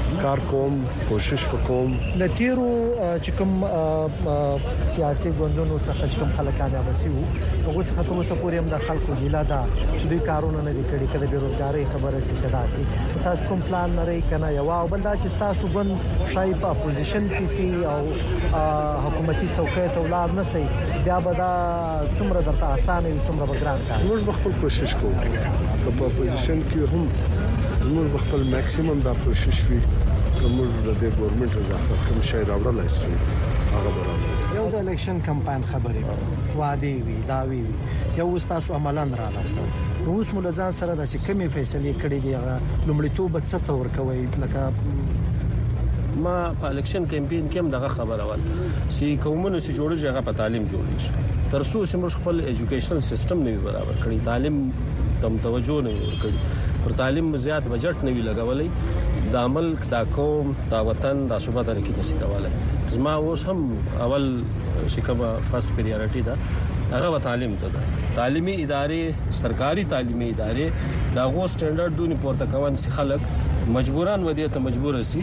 Speaker 19: کار کوم کوشش وکوم
Speaker 20: لتیرو چې کوم سیاسي ګوندونو څخه کوم خلکان راوسی وو هغه څخه تر اوسه پورې هم د خلکو ګیلا ده چې دوی کارونه نه دي کړي کله بیروزګاری خبره سي کدا سي تاسو کوم پلان لري کنه یو او بل دا چې تاسو ګوند شای په اپوزیشن کې سي او حکومتي څوکۍ ته ولار نه سي بیا به دا څومره درته اسانه وي څومره بګران کار
Speaker 19: موږ خپل کوشش کوو په اپوزیشن کې هم موږ خپل ماکسیمم دا کوشش وی کومه د ګورنمنت وزارت کوم شي راوړل شي هغه برابر
Speaker 20: یو د الیکشن کمپاین خبرې وعده وی دا وی یو تاسو عملاً را لاسته اوس مولزان سره د کمی فیصله کړې دی لومړیتوب څه تور کوي لکه
Speaker 5: ما په الیکشن کمپاین کې هم دغه خبره ول چې کومونه چې جوړه هغه په تعلیم جوړیږي ترڅو چې موږ خپل ایجوکیشنل سیستم نه برابر کړی تعلیم تم توجه نه ورکړي پر تعلیم زیات بجټ نه وی لګولې د ملک د قوم د وطن د صوبه ترقی نشي کولای زما اوس هم اول شکبه فرست پریورټی ده هغه تعلیم ته ده تعلیمي ادارې سرکاري تعلیمي ادارې دا غو سټانډرډ دونی پورته کوي چې خلک مجبوران ودی ته مجبور سي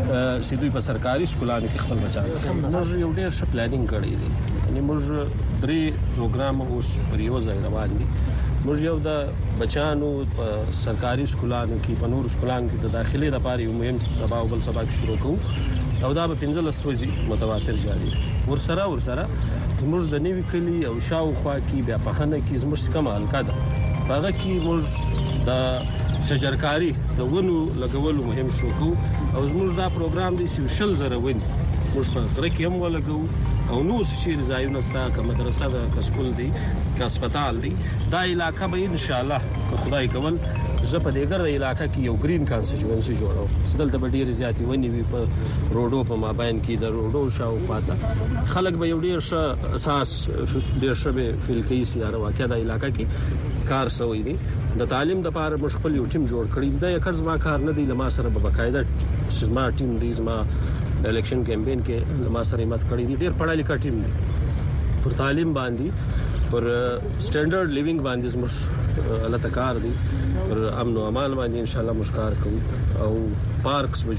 Speaker 5: چې دوی په سرکاري سکولانو کې خپل بچا موږ یو ډېر ښه پلانینګ کړی دی یعنی موږ درې پروګرام اوس پر یو ځای روان دي موږ یو د بچانو په سرکاري سکولانو کې په نور سکولانو کې د داخلي لپاره یو مهم سبا او بل سبا شروع کوو او دا به پنځه لسوځي متواتر جاري ورسره ورسره زموږ د نیوي کلی او شاوخوا کې بیا په هنه کې زموږ کومه حلقه ده هغه کې موږ د شجرکاری د ونو لګولو مهم شروع کوو او زموږ دا پروګرام دی سوشل زره ونی موږ په غره کې هم ولګو او نو چې ځایونه ستا که مدرسه ده که سکول دی که هسپتال دی دا علاقه به ان شاء الله که خدای کول زه په دې ګرد علاقه کې یو گرین کانسټیټوئنسي جوړو دلته به ډیر زیاتې ونی وي په روډو په مابین کې د روډو شاوخوا خلک به یو ډیر ښه اساس ډیر ښه به فیل کوي چې هر واقع د علاقه کې کار سوی دی د تعلیم د لپاره مشخص یو ټیم جوړ کړی دی یکر زما کار نه دی لما سره به باقاعده زما ټیم دی زما الیکشن کمپاین کې لما سره مت کړی دی ډیر پړه لیکه ټیم دی پر تعلیم باندې پر سټانډرډ لیوینګ باندې زموږ الله تکار دی پر امن او امان باندې ان شاء الله مشکار کوو او پارکس به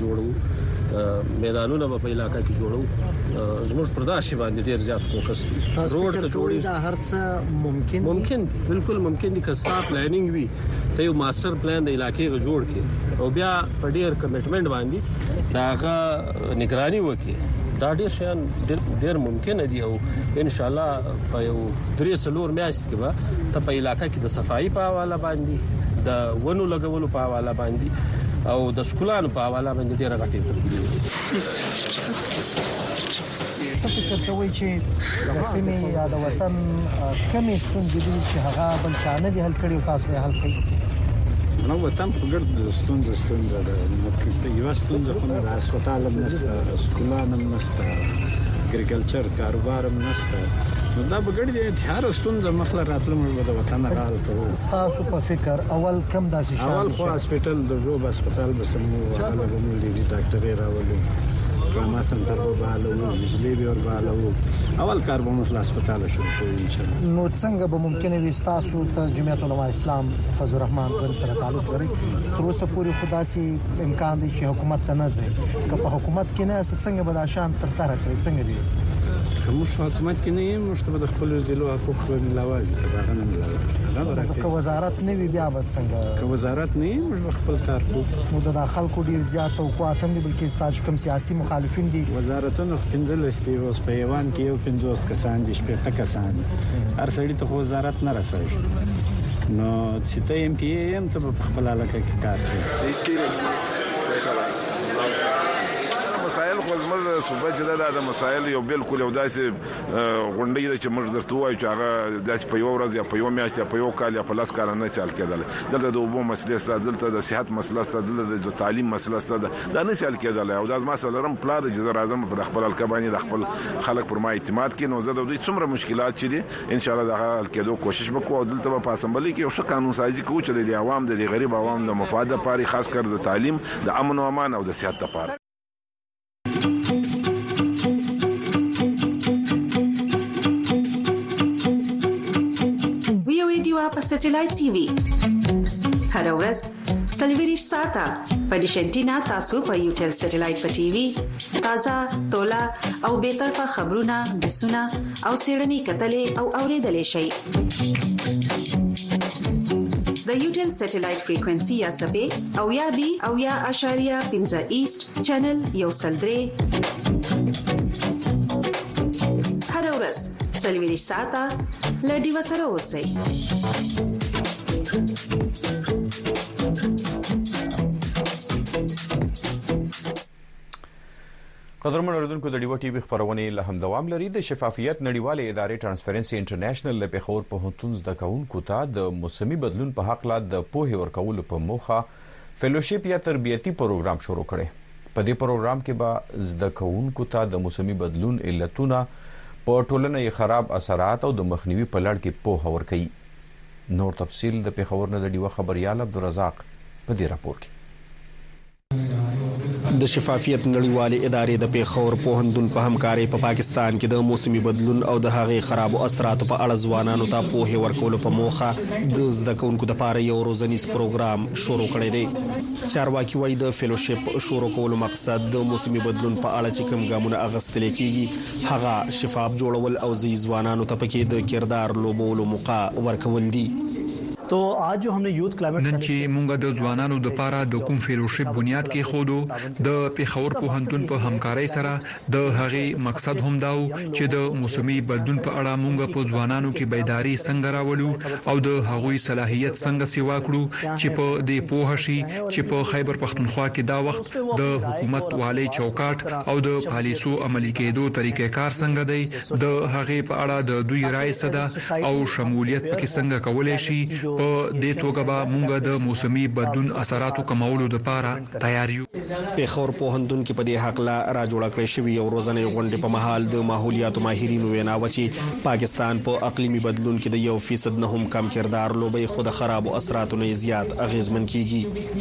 Speaker 5: جوړو میدانونه په علاقہ کې جوړو زموږ پرداشي باندې ډیر زیات فوکس دی روډ ته جوړي
Speaker 20: دا هر څه ممکن
Speaker 5: ممکن دی بالکل ممکن دي که ستا پلانینګ وي ته یو ماستر پلان د علاقې غ جوړ کړي او بیا په ډیر کمټمنټ باندې داغه نگرانی وکړي دا ډیر شان ډیر ممکن دي او ان شاء الله په یو درې سلور میاشت کې به ته په علاقې کې د صفایي په حواله باندې د ونو لګولو په حواله باندې او د سکولانو په حواله باندې ډیر غټي تبدیلی
Speaker 20: څه فکر کوي چې د سیمې یا د وطن کمی ستونزې دي چې هغه بل چا نه دي حل کړي او تاسو یې حل کړئ
Speaker 21: نو وطن په ګرد ستونزې ستونزې ده یو ستونزه خو د هسپتال هم نشته سکولان هم نشته اګریکلچر کاروبار هم نشته نو دا بګړ دي هر ستونزه مخله راتلو موږ د وطن حال ته
Speaker 20: تاسو په فکر اول کم داسې شامل
Speaker 21: اول خو هسپتال د جوب هسپتال بسمو هغه کوم دي ډاکټر راولو ټراما سنټر په بالو بجلی به ور بالو اول کار به موږ هسپتال شروع شو ان شاء الله
Speaker 20: نو څنګه به ممکن وي تاسو ته جمعیت علماء اسلام فضل الرحمن خان سره تعلق لري تر اوسه پورې خداسي امکان دی چې حکومت ته نه ځي که په حکومت کې نه څنګه به شان تر سره کړی څنګه دی
Speaker 21: کوم حکومت کې نه یم مشته د خپل ضلع حقوق په ملاوي دا غنم ملاوي
Speaker 20: که وزارت نه وي بیا به څنګه
Speaker 21: که وزارت نه یم خپل کار کوو
Speaker 20: نو د خلکو ډیر زیات او قوتم دي بلکې ستاسو کوم سیاسي مخالفین دي
Speaker 21: وزارتونو پنځل استیوس په ایوان کې یو پنځوس کسان دي شپږ کسان هر سړی ته وزارت نه رسوي نو چې ته ایم پی ایم ته په خپل علاقه کې کار کوي
Speaker 22: مسائل خو زموږ صوبه چې دا د مسائل یو بالکل یو داسې غونډې ده چې موږ درته وایو چې هغه داسې په یو ورځ یا په یو میاشت یا په یو کال یا په لاس کال نه سال کېدل دلته د اوبو مسلې سره دلته د صحت مسله سره دلته د تعلیم مسله سره دا نه سال کېدل او دا ما سره رم پلا د جزر اعظم په خپل الکه باندې د خپل خلک پر ما اعتماد کین او زه د دې څومره مشکلات چې دي ان شاء الله د حل کېدو کوشش وکړو او دلته په اسمبلی کې یو ښه قانون سازي کوو چې د عوام د غریب عوام د مفاد لپاره خاص کر د تعلیم د امن او امان او د صحت لپاره
Speaker 23: په سټلایټ ټي وي
Speaker 3: هر ورځ سلویریش ساعته په ډیشنټینا تاسو په یوټل سټلایټ په ټي وي تازه تولا او به طرفه خبرونه د سنا او سیړنی کتلې او اوریدلې شي د یوټل سټلایټ فریکوئنسي یا سبې او یا بي او یا اشاریه پنځه ایست چینل یو سلدري هر ورځ سلویریش ساعته لډي وسره اوسئ
Speaker 1: قدرمن اوریدونکو د ډیو ټي وي خبرونه له هم دوام لري د شفافیت نړیواله ادارې ترانسپیرنسي انټرنیشنل له پیښور په هوتون زده کوونکو ته د موسمي بدلون په حق لا د پوهه ورکولو په موخه فیلوشپ یا تربیتی پروګرام شروع کړي په دې پروګرام کې به زده کوونکو ته د موسمي بدلون علتونه په ټولنه یې خراب اثرات او د مخنیوي په لړ کې پوهه ورکړي نور تفصیل د پیښور نه د ډیو خبريال عبدالرزاق په دې راپور کې
Speaker 2: د شفافیت نړیوالې ادارې د پیښور پوهنتون په همکارۍ په پاکستان کې د موسمي بدلون او د هغې خراب اثراتو په اړه ځوانانو ته پوهه ورکولو په موخه د زده کوونکو لپاره یو روزنیز پروګرام شروع کړی دی چارواکي وايي د فیلوشپ شروع کولو مقصد د موسمي بدلون په اړه چې کوم ګامونه اخیستل کیږي هغه شفاف جوړول او ځوانانو ته پکې د کردار لوبولو موقع ورکول دي
Speaker 4: تو आज जो हमने यूथ क्लाइमेट
Speaker 23: نن چې مونږ د ځوانانو د لپاره د کوم فیلوشپ بنیاد کې خودو د پیښور پوهنتون په همکارۍ سره د هغې مقصد هم داو چې د موسمي بدلون په اړه مونږ په ځوانانو کې بیداری څنګه راولو او د هغوی صلاحیت څنګه سیوا کړو چې په دې پوه شي چې په خیبر پختونخوا کې دا وخت د حکومت والی چوکاټ او د پالیسو عملي کېدو طریقې کار څنګه دی د هغې په اړه د دوی رائے صدا او شمولیت پکې څنګه کولای شي په دې توګه به مونږ د موسمي بدلون اثراتو کمولو لپاره تیار یو
Speaker 2: پیښور پوهنتون کې په دې حق لا را جوړ کړی شوی یو روزنه غونډه په محل د ماحولیات ماهرینو وینا وچی پاکستان په اقلیمي بدلون کې د یو فیصد نه هم کم کردار لوبي خود خراب او اثراتو نه زیات اغیزمن کیږي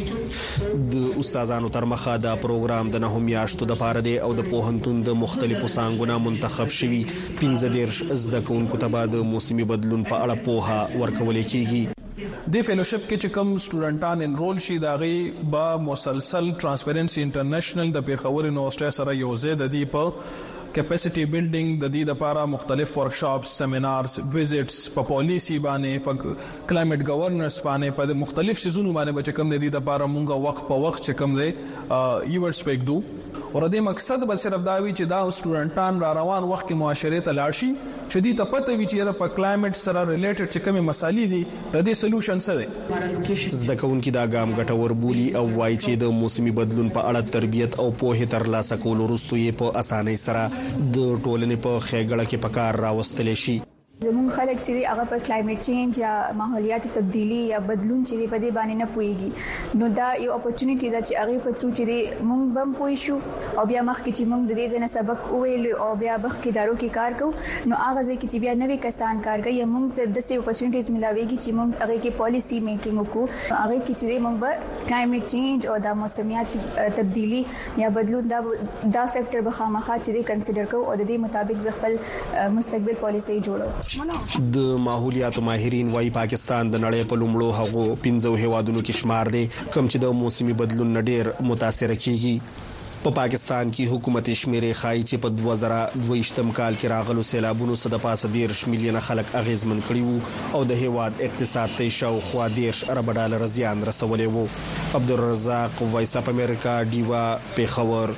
Speaker 2: د استادانو تر مخه دا پروګرام د نه هم یاشتو د پاره دی او د پوهنتون د مختلفو څنګهونه منتخب شوی پنځه دیرش زده کوونکو ته بعد موسمي بدلون په اړه پوهه ورکول کیږي
Speaker 24: د فیلوشپ کې چې کوم سټوډنټان انرول شي دا غي با مسلسل ترانسپیرنسي انټرنیشنل د پیښور یونیورسيټي سره یو ځای د دې په کیپاسټي بلډینګ د دې لپاره مختلف ورکشاپس سیمینارز وزټس په پالیسی باندې په کلایمټ گورننس باندې په مختلف سيزونو باندې چې کوم د دې لپاره مونږ وخت په وخت چې کوم دی ایونټس پکدو ور دې مقصد بل صرف دا وی چې دا سټوډنټان را روان وخت کې معاشره ته لاړ شي چې دې ته پته وی چې په کلایمټ سره ریلیټډ چې کومه مسالې دي د دې سولوشن څه دی
Speaker 2: زده کوونکي دا ګام ګټور بولی او وایي چې د موسمي بدلون په اړه تربیت او پوهه ترلاسه کول وروسته یې په اسانۍ سره د ټولنې په خېګړه کې پکار راوستل شي
Speaker 25: زموږ خلک چې هغه په کلایمټ چینج یا ماحولیاتي تبدیلی یا بدلون چې په دې باندې نه پويږي نو دا یو اپورتونټی ده چې هغه په څو چې موږ بم پوي شو او بیا مخکې چې موږ د دې ځنه سبق ویل او بیا بخکې دارو کې کار کوو نو هغه ځکه چې بیا نوې کسان کار کوي موږ د دې اپورتونټیز ملاويږي چې موږ هغه کې پالیسی میکینګ وکړو هغه کې چې موږ به کلایمټ چینج او د موسمیاتي تبدیلی یا بدلون دا دا فیکٹر به خامخا چې کنسیډر کوو او د دې مطابق به خپل مستقبل پالیسی جوړو
Speaker 2: د ماحولیات ماهرین وايي پاکستان د نړۍ په لومړو هغو پنځو هیوادونو کې شمار دی کوم چې د موسمي بدلون ډېر متاثر کیږي په پاکستان کې حکومت شمیرې خای چې په دوه زره دوه اشتم کال کې راغلو سیلابونو صد پاسه دیرش میلیونه خلک اغیزمن کړي وو او د هیواد اقتصاد ته شاوخوا دیرش ارب ډالر زیان رسولې وو عبدالرزاق وایس اپ امریکا دیوا پیښور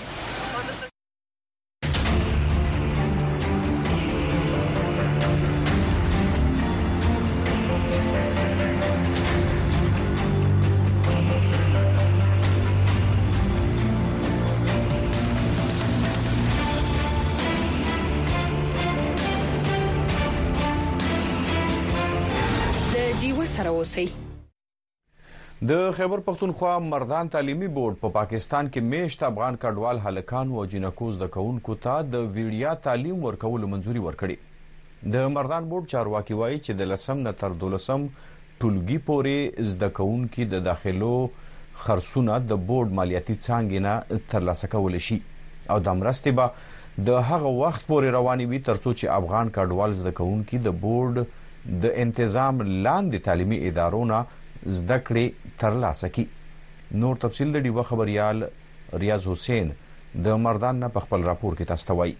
Speaker 1: د خیبر پختونخوا مردان تعلیمي بورډ په پا پاکستان کې میشت افغان کډوال هلکان او جنکو زده کوونکو ته د ویډیا تعلیم ورکولو منځوري ورکړي د مردان بورډ چارواکي وایي چې د لسم نه تر دولسم ټولګي پورې زده کوونکو د داخلو خرڅونه د بورډ مالیاتي څانګې نه ترلاسه کول شي او د مرستې به د هغه وخت پورې رواني وي ترڅو چې افغان کډوال زده کوونکو د بورډ د انتظام لاندې تعلیمي ادارو نه زده کړې ترلاسه کړي. نور تفصیل د ډیوه خبريال ریاض حسین د مردان نه په خپل راپور کې تاسو ته وایي.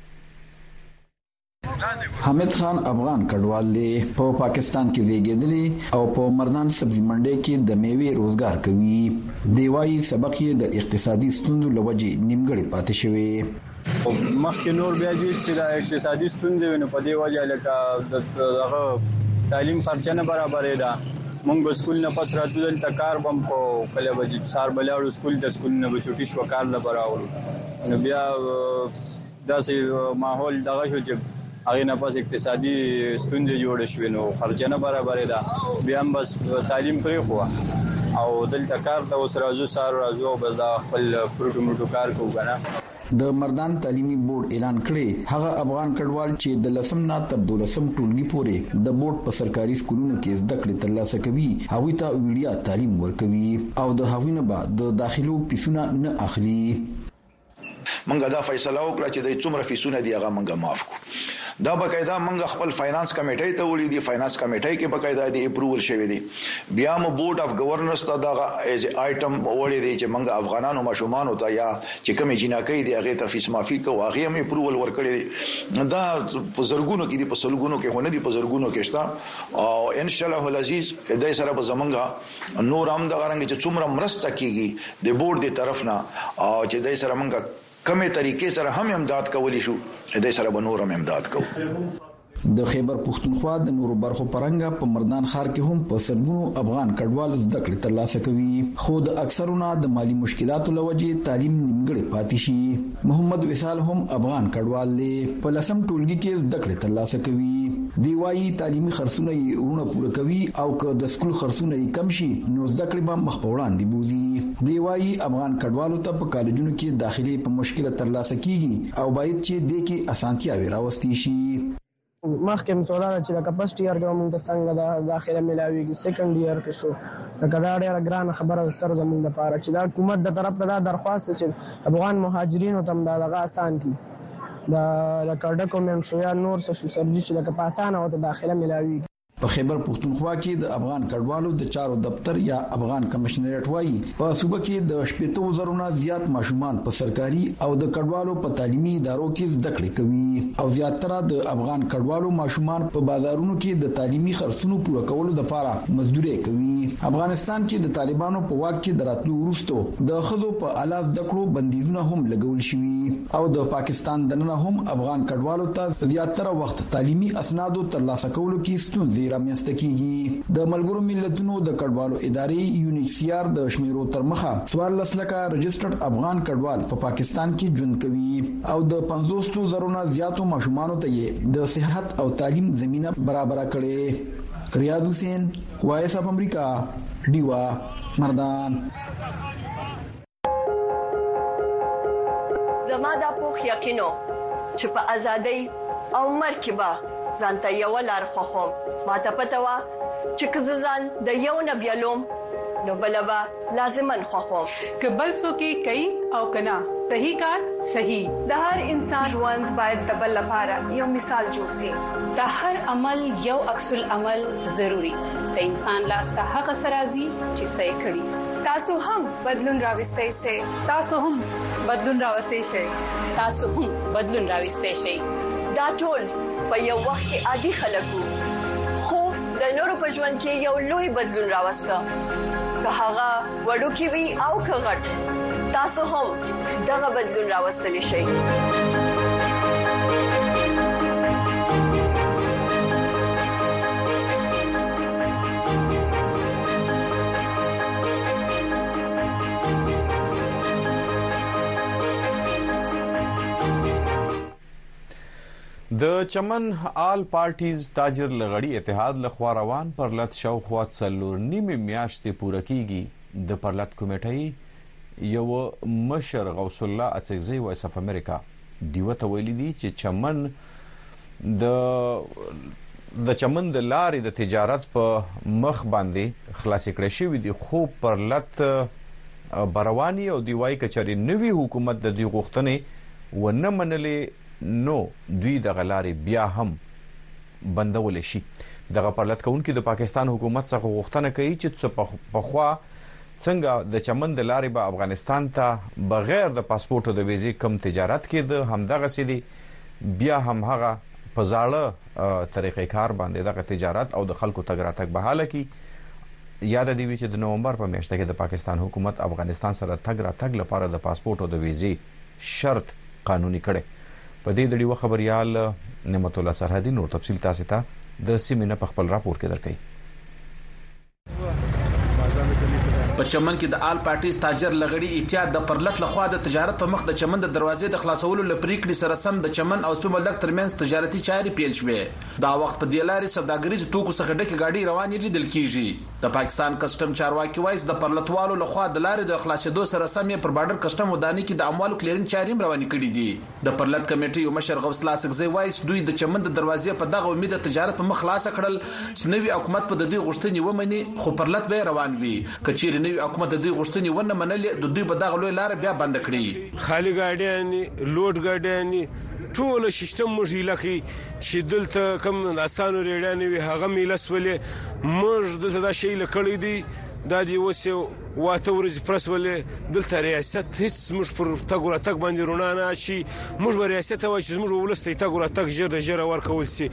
Speaker 6: حامد خان افغان کډوال دی په پا پاکستان کې زیږیدلی او په مردان سبزی منډي کې د میوې روزګار کوي. دیوای سبق یې د اقتصادي ستونزو لوجې نیمګړی پاتې شوی.
Speaker 7: مخکې نور بیا دي چې د اقتصادي ستونزې ونه په دی وجه لکه دغه تعلیم خرچه نه برابرې ده. مونږ سکول نه پس راتلو دلته کار بم کو کله به سار بلاړو سکول د سکول نه بچوټي شو کار لپاره راوړو نو بیا داسې ماحول دغه شو چې هغه نه پس اقتصادي ستونزې جوړ شوې نو خرچه نه برابرې ده. بیا هم بس تعلیم پرې خو او دلته کار ته اوس راځو سار راځو بس دا خپل پروتو موټو کار کوو کنه.
Speaker 6: د مردان تعلیمي بورډ اعلان کړي هغه افغان کډوال چې د لسم نه تر دولسم ټولګي پورې د بورډ په سرکاري سکولونو کې زده کړې ترلاسه کوي هغوی ته ویډیا تعلیم ورکوي او د هغوی نه بعد د داخلو فیسونه نه اخلي.
Speaker 8: منګه دا فیصله وکړه چې د څومره فیسونه دی هغه منګه معاف کو. دا بقایدا منګه خپل فاینانس کمیټې ته وړي دي. فاینانس کمیټې کې بقایدا دی اپروول شوی دی. بیا مو بورډ اف گورنرز ته دا ایز آیټم وړي دي چې منګه افغانانو ماشومان او ته یا چې کومې جناکې دی هغه ته فیس معافي کو هغه هم اپروول ورکړي. دا په زرګونو کې دي په سلګونو کې هونه دي په زرګونو کې شته او ان شاء الله العزیز دای سره به زمونږه نور هم د غرنګ چې څومره مرسته کیږي د بورډ دی طرف نه او چې دای سره منګه کمه طریقې سره هم امداد کولی شو دای سره به نور هم امداد کوو.
Speaker 6: د خیبر پښتونخوا د نورو برخو پرنګ په مردان ښار کې هم په سرګونو افغان کډوال زده کړې ترلاسه کوي خو د اکثرونه د مالی مشکلاتو لوجې تعلیم نیمګړی پاتې شي. محمد وصال هم افغان کډوال دی په لسم ټولګي کې زده کړې ترلاسه کوي. دی وايي تعلیمي خرڅونه یې ورونه پوره کوي او که د سکول خرڅونه یې کم شي نو زده کړې به مخ په وړاندې بوزي. دی وايي افغان کډوالو ته په کالجونو کې داخلي په مشکل ترلاسه کیږي او باید چې د کې اسانتیاوي راوستي شي.
Speaker 9: مخکې مسولاله چې د کپاسټي ایئر ګورنمنت څنګه د داخله ملاويږي سیکنډ ایئر کې شو دا ډېره ګرانه خبره سره زموږ لپاره چې دا حکومت د طرف ته دا درخواست چې افغان مهاجرینو ته دا دغه آسان کی دا لکه ډاکومنټ شو یا نور څه شو سرجی چې د کپاسانه او د داخله ملاويږي.
Speaker 6: په خیبر پښتونخوا کې د افغان کډوالو د چارو دفتر یا افغان کمشنریټ وایي په صوبه کې د شپږ زرو زیات ماشومان په سرکاري او د کډوالو په تعلیمي ادارو کې زده کړې کوي او زیاتره د افغان کډوالو ماشومان په بازارونو کې د تعلیمي خرڅونو پوره کولو لپاره مزدوري کوي. افغانستان کې د طالبانو په واک کې دراتلو وروسته د خزو په اعلی زده کړو بندیزونه هم لګول شوي او د پاکستان دننه هم افغان کډوالو ته زیاتره وخت تعلیمي اسنادو ترلاسه کولو کې ستونزې رامنځته کیږي. د ملګرو ملتونو د کډوالو ادارې یو ان ایچ سی آر د شمیرو تر مخه څوارلس لکه رجسټرډ افغان کډوال په پاکستان کې ژوند کوي او د پنځوس زرو نه زیاتو ماشومانو ته د صحت او تعلیم زمينه برابر کړي. ریاض حسین وایس اف امریکا ډیوا مردان.
Speaker 11: زما د پوخ یقینو چې په ازادۍ او مرکبه ځانته یو لار خوخم ما ته پته وا چې کززان د یو نبیلوم نو بلبا لازمن خوخم
Speaker 26: کبل سو کې کوي او کنا صحیح کار صحیح.
Speaker 18: د هر انسان ژوند باید د بل لپاره یو مثال جوړ شي.
Speaker 27: د هر عمل یو عکس العمل ضروری د انسان لاس ته هغه سرازي چې صحیح کړي.
Speaker 18: تاسو هم بدلون راوستئ شئ.
Speaker 26: تاسو هم بدلون راوستئ شئ.
Speaker 27: تاسو هم بدلون راوستئ شئ.
Speaker 11: دا ټول په یو وخت کې عادي خلکو خو د نورو په ژوند کې یو لوی بدلون راوسته که هغه وړوکی وي او که غټ تاسو هم دغه بدلون راوستلی شئ.
Speaker 1: د چمن آل پارټیز تاجر لغړی اتحاد لخوا روان پرلط شاوخوا څلور نیمه میاشتې پوره کیږي. د پرلط کمیټې یو مشر غوث الله اڅکزی وایس اف امریکا دیو ته ویلي دي چې چمن د د چمن د لارې د تجارت په مخ باندې خلاص کړی شوی دی خو پرلط بروانی او دیوای کچري نوی حکومت د دې غوښتنې و نه منلې نو دوی د غلاري بیا هم بندول شي. دغه پرلط کونکي د پاکستان حکومت څخه غوښتنه کوي چې په خوا څنګه د چمن د لارې به افغانستان ته بغیر د پاسپورت او د ویزې کم تجارت کېده، همدغه سي بیا هم هغه په ځاړه طریقې کار باندې دغه تجارت او د خلکو تګ راتګ بحاله کی. یاد دی چې د نومبر په میاشت کې د پاکستان حکومت افغانستان سره تګ راتګ لپاره د پاسپورت او د ویزې شرط قانوني کړي. په دې ډول خبريال نعمت الله سرحدي نور تفصیل تاسو ته د سیمینه په خپل راپور کې درکړي.
Speaker 10: په چمن کې د آل پارټیز تاجر لغړی اتحاد د پرلط لخوا د تجارت په مخ د چمن د دروازې د خلاصولو لپاره سره سم د چمن او سپین بولدک ترمنځ تجارتي چاري پیل شوې. دا وخت په دیلاري سوداګریز توکو څخه ډکه گاډي روانې لیدل کیږي. د پاکستان کسٹم چارواکي وایي د پرلطوالو لخوا د لارې د خلاصېدو سره سم پر بارډر کسٹم ودانۍ کې د اموالو کلیرینګ چاري روانې کړي دي. د پرلط کمیټې یو مشر غوث الله سکزی وایي دوی د چمن د دروازې په دغه امید تجارت په مخ خلاص کړل چې نوی حکومت په دې غوښتنې ومني، خو پرلط به روان وي. کچېر نوی حکومت د دې غوښتنې ونه منلې د دوی په دغه لوی لار بیا بند کړي.
Speaker 12: خالي ګاډیان لوډ ګاډیان ټول سیستم موږ لکه چې دلته کوم اسانو ریډانې وي هغه میلسولې موږ دلته دا شی لکړی دی دا دی وسه واته ورځ پرس ولې دلته ریاست هیڅ موږ پر تګ راتګ باندې رونانه شي موږ به ریاست وای چې موږ ولستې تګ راتګ جره جره ورکول سي.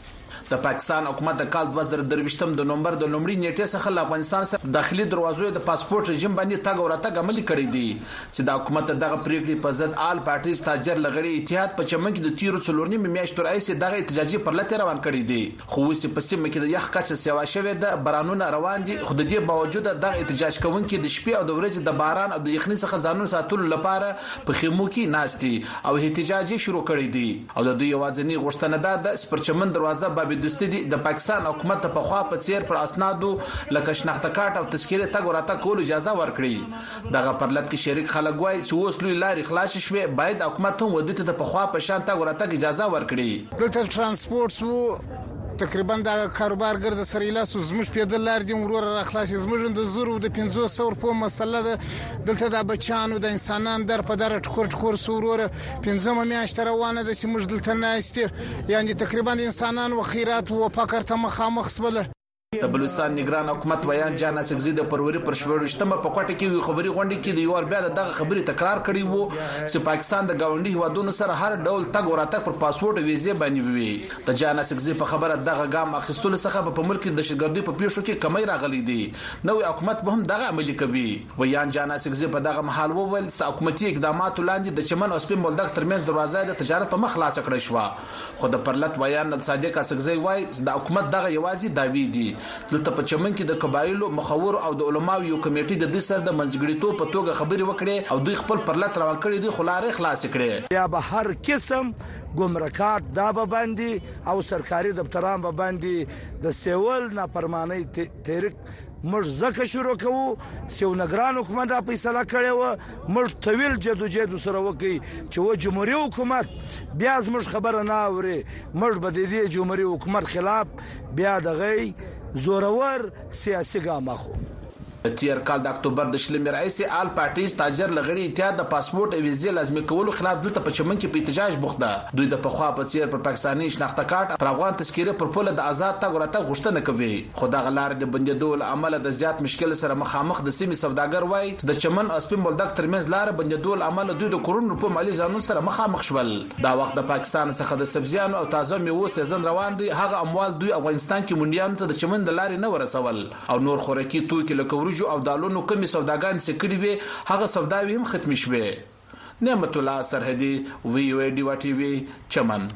Speaker 10: د پاکستان حکومت د کال دوه زره درویشتم د نومبر د لومړي نیټې څخه له افغانستان سره داخلي دروازو د پاسپورت رژیم باندې تګ او راتګ عملي کړی دی چې د حکومت دغه پریکړې په ضد آل پارټیز تاجر لغړی اتحاد په چمن کې د تیرو څلورنی میاشتو راځي دغه احتجاجي پرلط روان کړی دی. خو اوس په سیمه کې د یخ کچه سیوا شوې د بارانونه روان دي، خو د دې باوجود دغه احتجاج کوونکي د شپې او د ورځې د باران او د یخنۍ څخه ځانونه ساتلو لپاره په خیمو کې ناشتي او احتجاج شروع کړی دی. او د دوی یوازینی غوښتنه ده د سپرچمن دروازه باب دوستي دی د پاکستان حکومت ته په خوا په چیر پر اسنادو لکه شناخته کارت او تذکره تګ ورته کول اجازه ورکړي. دغه پرلط کې شریک خلک وایي چې اوس لوی لارې خلاص شوه، باید حکومت هم ودته ته په خوا په شان تګ ورته اجازه ورکړي.
Speaker 13: دلته ترانسپورت وو تقریبا دا کاروبار ګرځ سره لاس زموږ پیدل لار دي ورور راخلاص زموږ د زرو د پنځه سوه په مسله ده. دلته د بچانو د انسانان در په در ټکور ټکور سورور پنځمه میاشت روانه ده چې موږ دلته نهسته، یعنی تقریبا د انسانان و خیرات و فقر ته مخامخ سبله.
Speaker 10: د بلوچستان نگران حکومت ویان جان سکزی د پروري پر شپږشتمه په کوټه کې خبري غونډې کې د یو ور بیا دغه خبري تکرار کړی وو چې پاکستان د گاونډي هوادونو سره هر ډول تګ وراتګ پر پاسپورت او ویزه باندې وي. د جان سکزی په خبره دغه ګام اخیستل څخه په ملک د شګردي په پیښو کې کمی راغلي دي. نو حکومت به هم دغه عملي کوي. ویان جان سکزی په دغه محل وویل چې حکومتي اقدامات لاندې د چمن او سپین بولدک ترمنځ دروازه د تجارت په مخ خلاص کړی شو. خو د پرلط ویان صادق سکزی وایي د حکومت دغه یوازې داوی دي. دلته په چمن کې د قبایلو مخور او د علماو یو کمیټې د دې سر د منځګړیتوب په توګه خبري وکړي او دوی خپل پرلط روان کړي دي خلاره خلاص کړي.
Speaker 14: یا به هر قسم ګمرکات دا به باندې او سرکاري دفتران به باندې د سیول نافرمانی تحریک موږ زکه شروع کوو. سیو نگران حکومت دا فیصله کړې و موږ طویل جدوجہد سره وکړي چې و جمهوریت حکومت بیا زموږ خبره نه اوري. موږ به د دې جمهوریت حکومت خلاف بیا دغه زورور سیاسي ګام اخلو.
Speaker 10: تیر کال د اکتوبر د شلمې رئیس آل پارټیز تاجر لغړی اتحاد د پاسپورت او ویزې لازمي کولو خلاف دلته په چمن کې په احتجاج بوخت ده. دوی د پخوا په څیر پر پاکستاني شناخته کارت پر افغان تذکره پر پوله د آزاد تګ ورته غوښتنه کوي. خو دغه لار د بندیدو له امله د زیات مشکل سره مخامخ د سیمې سوداګر وای چې د چمن او سپین بولدک ترمنځ لار بندیدو له امله دوی د کورونو روپو مالی ځانون سره مخامخ شول. دا وخت د پاکستان څخه د سبزیانو او تازه میوو سیزن روان دي. هغه اموال دوی افغانستان کې مونډیانو ته د چمن د لارې نه ورسول او نور خوراکي توکي لکه ورجو او دالونو کمی سوداګان سکړي وي هغه سوداوي هم ختم شوه. نعمت الله سرحدي وی او ای ډی وا ټي وی چمن.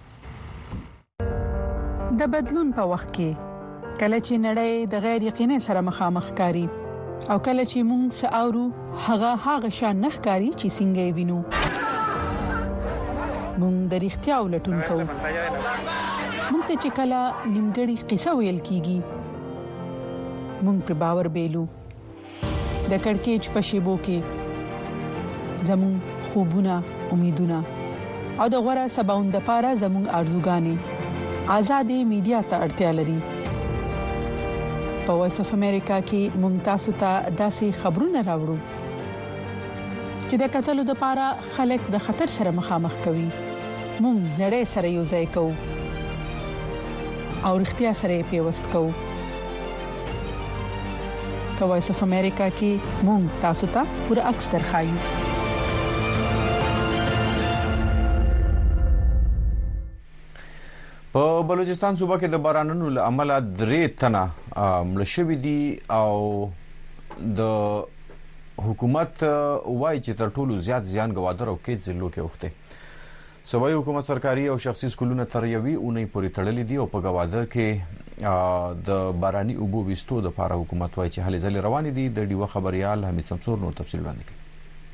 Speaker 15: د بدلون په وخت کې کله چې نړۍ د غیر یقیني سره مخامخ کاری او کله چې موږ ساورو هغه هغه شان نخکاری چې څنګه وینو موږ د اړتیا ولټون کوو. موږ ته چې کله نیمګړی قصه ویل کیږي موږ پر باور بیلو. د کڑکېچ په شیبو کې زمون خوبونه امیدونه او د غوړه سباوند لپاره زمون ارزوګانې آزادې میډیا ته اړتیا لري. په وایس اف امریکا کې ممتاز ته داسې خبرونه راوړو چې د قتلو لپاره خلک د خطر سره مخامخ کوي. مونږ نړۍ سره یو ځای کوو. او اړتیا سره پیوست کوو. په وایس اف امریکا کې مونږ تاسو ته پوره عکس درخایو.
Speaker 1: په بلوچستان صوبه کې د بارانونو له امله درې تنه مړه شوي دي او د حکومت وایي چې تر ټولو زیات زیان ګوادر او کېچ ضلعو کې اوښتی. صوبایي حکومت سرکاري او شخصي سکولونه تر یوې اونۍ پورې تړلي دي او په ګوادر کې د باراني اوبو ویستو دپاره حکومت وایي چې هلې ځلې روانې دي. د ډیوه خبریال حمید سمسور نور تفصیل وړاندې کوي.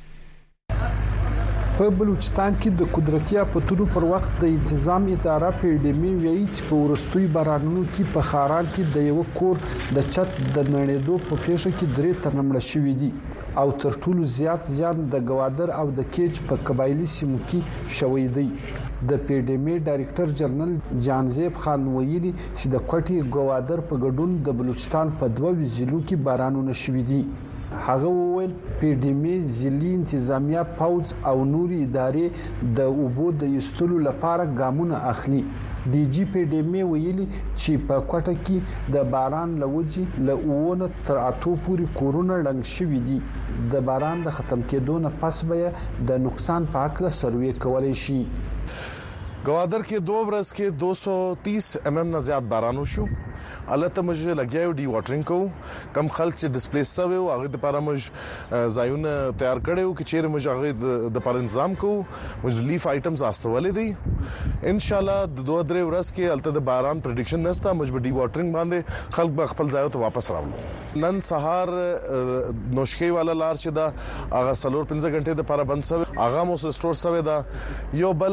Speaker 5: په بلوچستان کې د قدرتي افتونو پر وخت د انتظام اداره پی ډی ام ویلي چې په ورستوي بارانونو کې په خاران کې د یو کور د چت د نړېدو په پیښه کې درې تنه مړه شوي دي او تر ټولو زیات زیان د ګوادر او د کېچ په قبایلی سیمو کې شوی دی. د پی ډی ام ډایریکټر جنرال جانزیب خان ویلي چې د کوټي ګوادر په ګډون د بلوچستان په دوه ضلعو کې بارانونه شوي دي. هغه وویل پی ډی ام ضلعي انتظامیه پوز او نوري ادارې د اوبو د ایستلو لپاره ګامونه اخلي. ډي جی پی ډی ام ویلي چې په کوټه کې د باران لوجي له اوونه تر اتو پورې کورونه ړنګ شوي دي. د باران د ختم کېدو نه پس به د نقصان په اړه سروې کولای شي.
Speaker 16: گوادر کې دو برس کې دو سو تیس ایم ایم نه زیات باران وشو. البته موږ لګیاو ډي واټرینګ کو کم خلک چې ډیسپلیس شوی او هغه لپاره موږ ځایونه تیار کړو چې چیرې موږ هغه د لپاره تنظیم کو. موږ لیف آیټمز استولې دي ان شاء الله د دوه درې ورځ کې البته د باران پریډکشن نشته. موږ به ډي واټرینګ باندې خلک به خپل ځای ته واپس راوړو. نن سهار نوشکی والا لار چې دا هغه سلور پنځه غنټې د لپاره بند شوی هغه مو سټور شوی دا. یو بل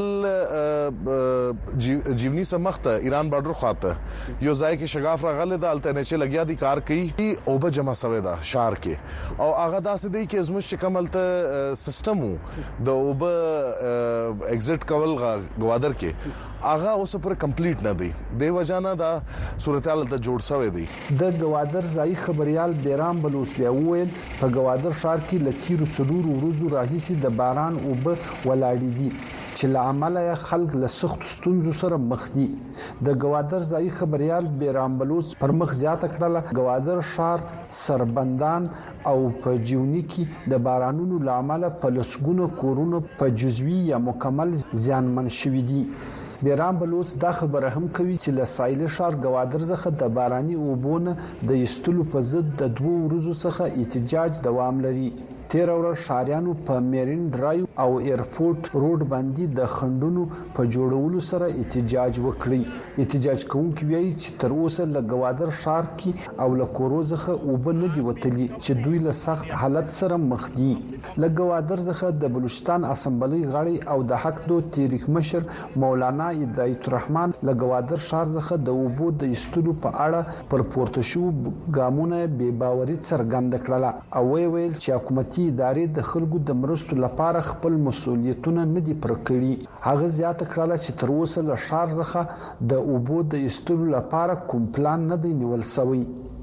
Speaker 16: جیونی سمخته ایران بارډر خواته یو ځای کې شګاف راغله د الټرنیټ لګیا دي کار کوي او به جمع شوی دا شهر کې او هغه داسې دی چې زموږ کملته سیستم د او به ایگزیټ کول گوادر کې هغه اوس پر کمپلیټ نه دی. د وجانه دا صورتحال ته جوړ شوی دی.
Speaker 5: د گوادر ځای خبريال بیرام بلوچ بیا وویل په گوادر ښار کې لکیرو څلور ورځو راهیسي د باران او به ولاړې دي چې لعمل خلک له سخت ستونزو سره مخ دي. د گوادر ځای خبريال بیرام بلوچ پر مخ زیاته کړله گوادر ښار سربندان او په جیونی کې د بارانونو لعمل په لسګونو کورونو په جزوي یا مکمل زیانمن شوي دي. بیرام بلوچ دا خبره هم کوي چې له سایل ښار گوادر څخه د باراني اوبونه د ایستلو په ضد د دوه ورځو څخه احتجاج دوام لري. تیر ورځ ښاریانو په میرین ډرایو او ایرپورټ روډ باندې د خندونو په جوړولو سره احتجاج وکړي. احتجاج کوونکي وایي چې تر اوسه له گوادر ښار کې او له کوروزخه اوبه نه دی وتلي چې دوی له سخت حالت سره مخ دي. له گوادر څخه د بلوچستان اسمبلی غړي او د حق دو تحریک مشر مولانا هدایت الرحمن له گوادر ښار څخه د اوبو د ایستلو په اړه پر پورته شو ګامونه بې باوري څرګند کړل او ویل چې حکومت ادارې د خلکو د مرستو لپاره خپل مسؤلیتونه نه دي پر کړی. هغه زیاته کړله چې تر اوسه له ښار څخه د اوبو د ایستلو لپاره کوم پلان نه دی نیول شوی.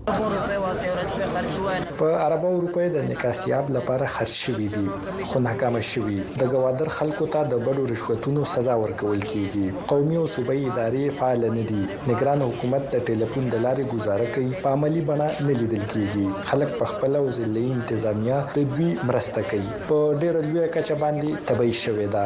Speaker 17: په عربو روپۍ د نکاسیاب لپاره خرج شوي دي خو ناکام شوي. د گوادر خلکو ته د بډو رشوتونو سزا ورکول کیږي. قومي او صوبایي ادارې فعال نه دي. نگران حکومت د ټلیفون د لارې گزاره کوي په عملی بڼه نه لیدل کیږي. خلک په خپل او ضلعي انتظامیه د دوی مرسته کوي. په ډېر لوی کچه باندې تبعی شوې ده.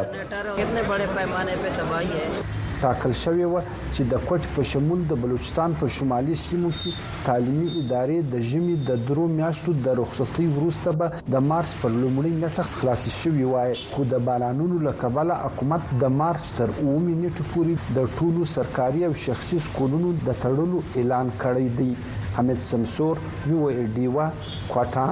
Speaker 17: ټاکل شوی و چې د کوټ په شمول د بلوچستان په شمالي سیمو کې تعلیمي ادارې د ژمي د درو میاشتو د رخصتۍ وروسته به د مارچ پر لومړۍ نیټه خلاص شوي وای. خو د بارانونو له کبله حکومت د مارچ تر اوومې نیټې پورې د ټولو سرکاري او شخصي سکولونو د تړلو اعلان کړی دی. حمید سمسور یو ای ډیوا کوټه.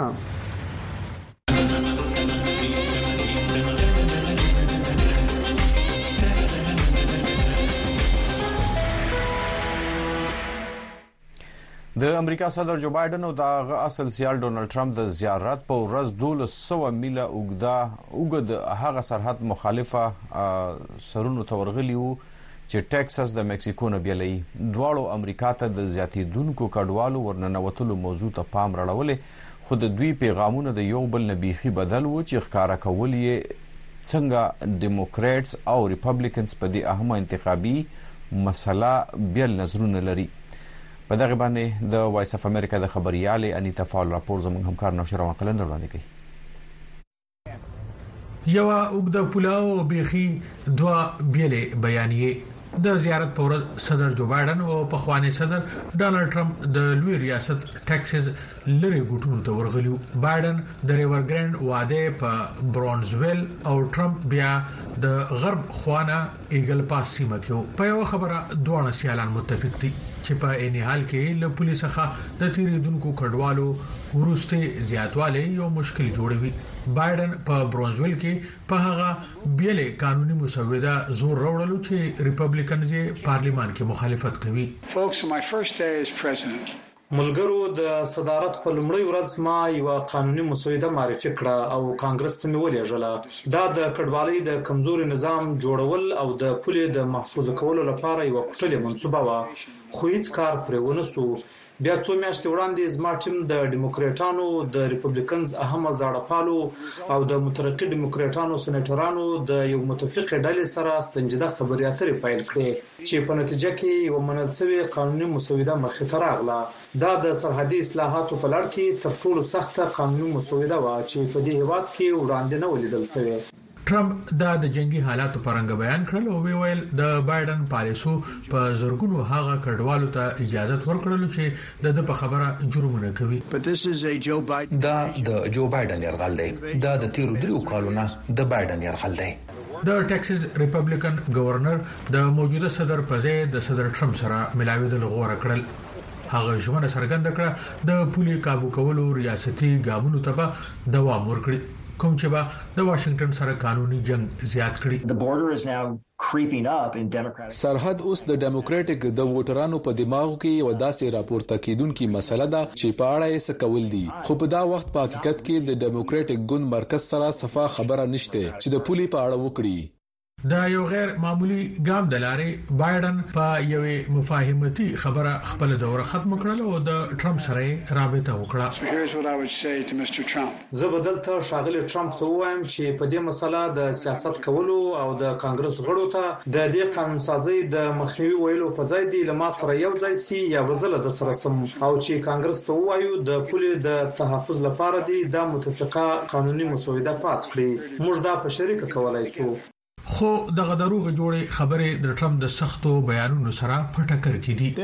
Speaker 1: د امریکا صدر جو بایدن او د اصل سیال ډونالد ټرمپ د زیارت په ورځ دولس سوه میله اوږده اوږد هغه سرحد مخالفه سرونو ته ورغلي وو چې ټکساس د مکسیکو نه بیلوي. دواړو امریکا ته د زیاتېدونکو کډوالو ورننوتلو موضوع ته پام راړولې خو د دوی پیغامونه د یو بل نه بیخي بدل وو چې ښکارا کول یې څنګه ډیموکریټس او ریپبلیکنز په دې اهمه انتخابي مسله بیل نظرونه لري. په دغه باندې د وایس اف امریکا د خبريالې انیتا فال راپور زموږ همکار نوشر مقلند وړاندې کوي.
Speaker 3: یو وګړه پولاو بيخي دوا بیلې بیانیه د زیارت پر صدر جو بایدن او په خواني صدر ډونالد ټرمپ د لوی ریاست ټیکساس لری ګټونو ته ورغلیو. بایدن د ریور ګرانډ واده په برونزویل او ټرمپ بیا د غرب خوانه ایګل پاس سیمه کې په یو خبره دوه سیالان متفق دي چې په اني حال کې له پولیسو څخه د تیریدونکو کډوالو ورسته زیاتواله یو مشکل جوړوي. بایدن په برونزویل کې په هغه بیلې قانوني مسوده زور راوړلو چې ریپبلیکنز پارلیمان کې مخالفت کوي.
Speaker 4: ملګرو د صدارت په لومړی ورځ ما یو قانوني مسوده معرفي کړه او کانګرس ته مې ولېږله. دا د کډوالۍ د کمزوري نظام جوړول او د پولې د محفوظ کولو لپاره یو کټلې منصوبه و، خو هیڅ کار پرې ونه سو. بیا څو میاشتې وړاندې زما ټیم د ډیموکراټانو د ریپبلیکنز اهم زړپالو او د مترقي ډیموکراټانو سېنیټرانو د یو متفق ډلې سره سنجیده خبرې اترې پیل کړې چې په نتیجه کې یو منل شوی قانوني مسوده مخې ته راغله. دا د سرحدي اصلاحاتو په لړ کې تر ټولو سخته قانوني مسوده و چې په دې هیواد کې وړاندې نه ولیدل شوی.
Speaker 3: ټرمپ دا د جنگي حالاتو پرنګ بیان کړل او ویل د بایدن پالیسو په زورګونو هغه کډوالو ته اجازه ورکړل چې د په خبره جرمونه کوي.
Speaker 19: دا د جو بایدن یرغل دی. دا د تیرو درو کالونو د بایدن یرغل دی.
Speaker 3: د ټیکساس ریپبلیکن گورنر د موجوده صدر په ځای د صدر ټرمپ سره ملاویدل غوړه کړل. هغه ژمنه څرګنده کړه د پولي کابو کولو ریاستي ګامونو ته دوام ورکړي کوم چې با د واشنگټن سره قانوني جنگ زیات کړي.
Speaker 20: سرحد اوس د ډیموکراټک د ووټرانو په دماغو کې یو داسې راپورته کیدونکې مسله ده چې په اړه یې سکول دي، خو په دا وخت په حقیقت کې د ډیموکراټک ګوند مرکز سره صفه خبره نشته چې د پولي په اړه وکړي.
Speaker 3: دا یو غیر معمولی ګام د لارې بایدن په یوې مفاهمتي خبره خپل دوره ختم کړل او د ټرمپ سره رابطه وکړه.
Speaker 4: زه بدل ته شاغلی ټرمپ ته وایم چې په دې مسله د سیاست کولو او د کانګرس غړو ته د دې قانون سازي د مخنیوي ویلو په ځای دی لمه سره یو ځای سي یا وزله د سره سم او چې کانګرس ته وایو د پولې د تحفظ لپاره دی د متفقه قانوني مسوده پاس کړي. موږ دا په شریکه کولای شو.
Speaker 3: خو دغه دروغ جوړې خبرې د ټرمپ د سختو بیانونو سره په ټکر کې دي.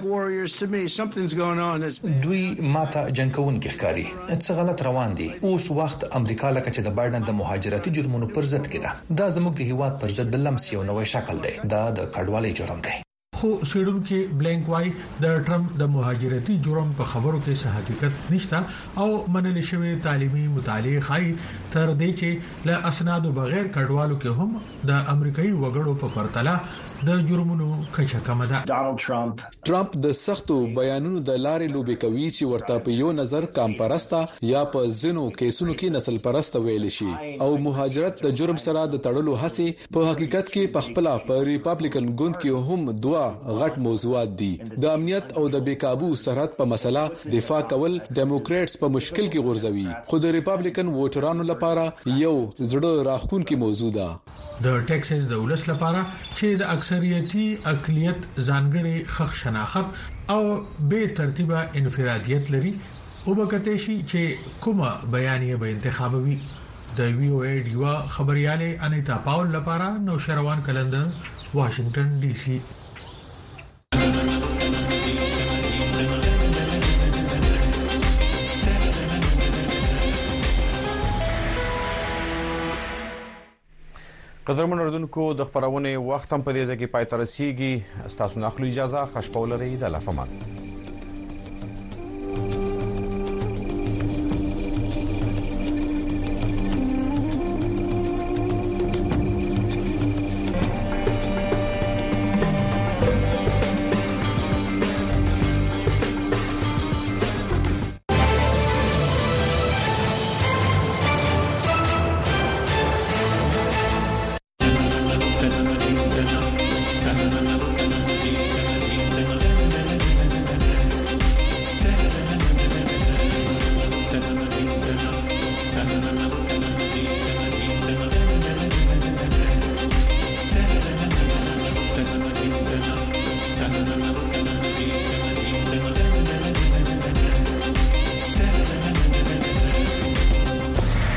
Speaker 19: دوی ماته جنگون کې ښکاری څه غلط روان دي. اوس وخت امریکا لکه چې د بایدن د مهاجرتي جرمونو پر ضد کې ده. دا زموږ د هیواد پر ضد د لمس یو نوې شکل دی. دا د کډوالۍ جرم دی.
Speaker 3: خو سیډونکو بلانک وای د ټرمپ د مهاجرتي جرم په خبرو کې څه حقیقت نشته او منل شوی تعلیمي مطالعه خای تر دې چې له اسنادو بغیر کډوالو کې هم د امریکایي وګړو په پرتله د جرمونو کچه کم ده.
Speaker 20: ډونالد ټرمپ ټرمپ د سختو بیانونو د لارې لوبي کوي چې ورته په یو نظر کام پرسته یا په زینو کیسونو کې نسل پرسته ویل شي او مهاجرت د جرم سره د تړلو هڅه په حقیقت کې په خپل په ریپبلیکن ګوند کې هم دوه غټ موضوعات دي. د امنیت او د بیکابو سرحد په مسله دفاع کول ډیموکراتس په مشکل کې غورځوي، خو د ریپبلیکن ووټرانو لپاره یو زړه راخونکې موضوع ده.
Speaker 3: د ټیکساس د ولس لپاره چې د اکثریتي اقلیت ځانګړي خخ شناخت او به ترتیبه انفرادیت لري او بکته شي چې کومه بیانیه به انتخابوي. د وی او ای ډیوا خبرياله انیتا پاول لپاره نو شروان کلندر، واشنگټن ډي سي.
Speaker 1: قدرمن اردوونکو د خبرونه وخت هم په دې ځکه پای تر رسیدي. تاسو نه خپل اجازه خوشپول لري د لفمان.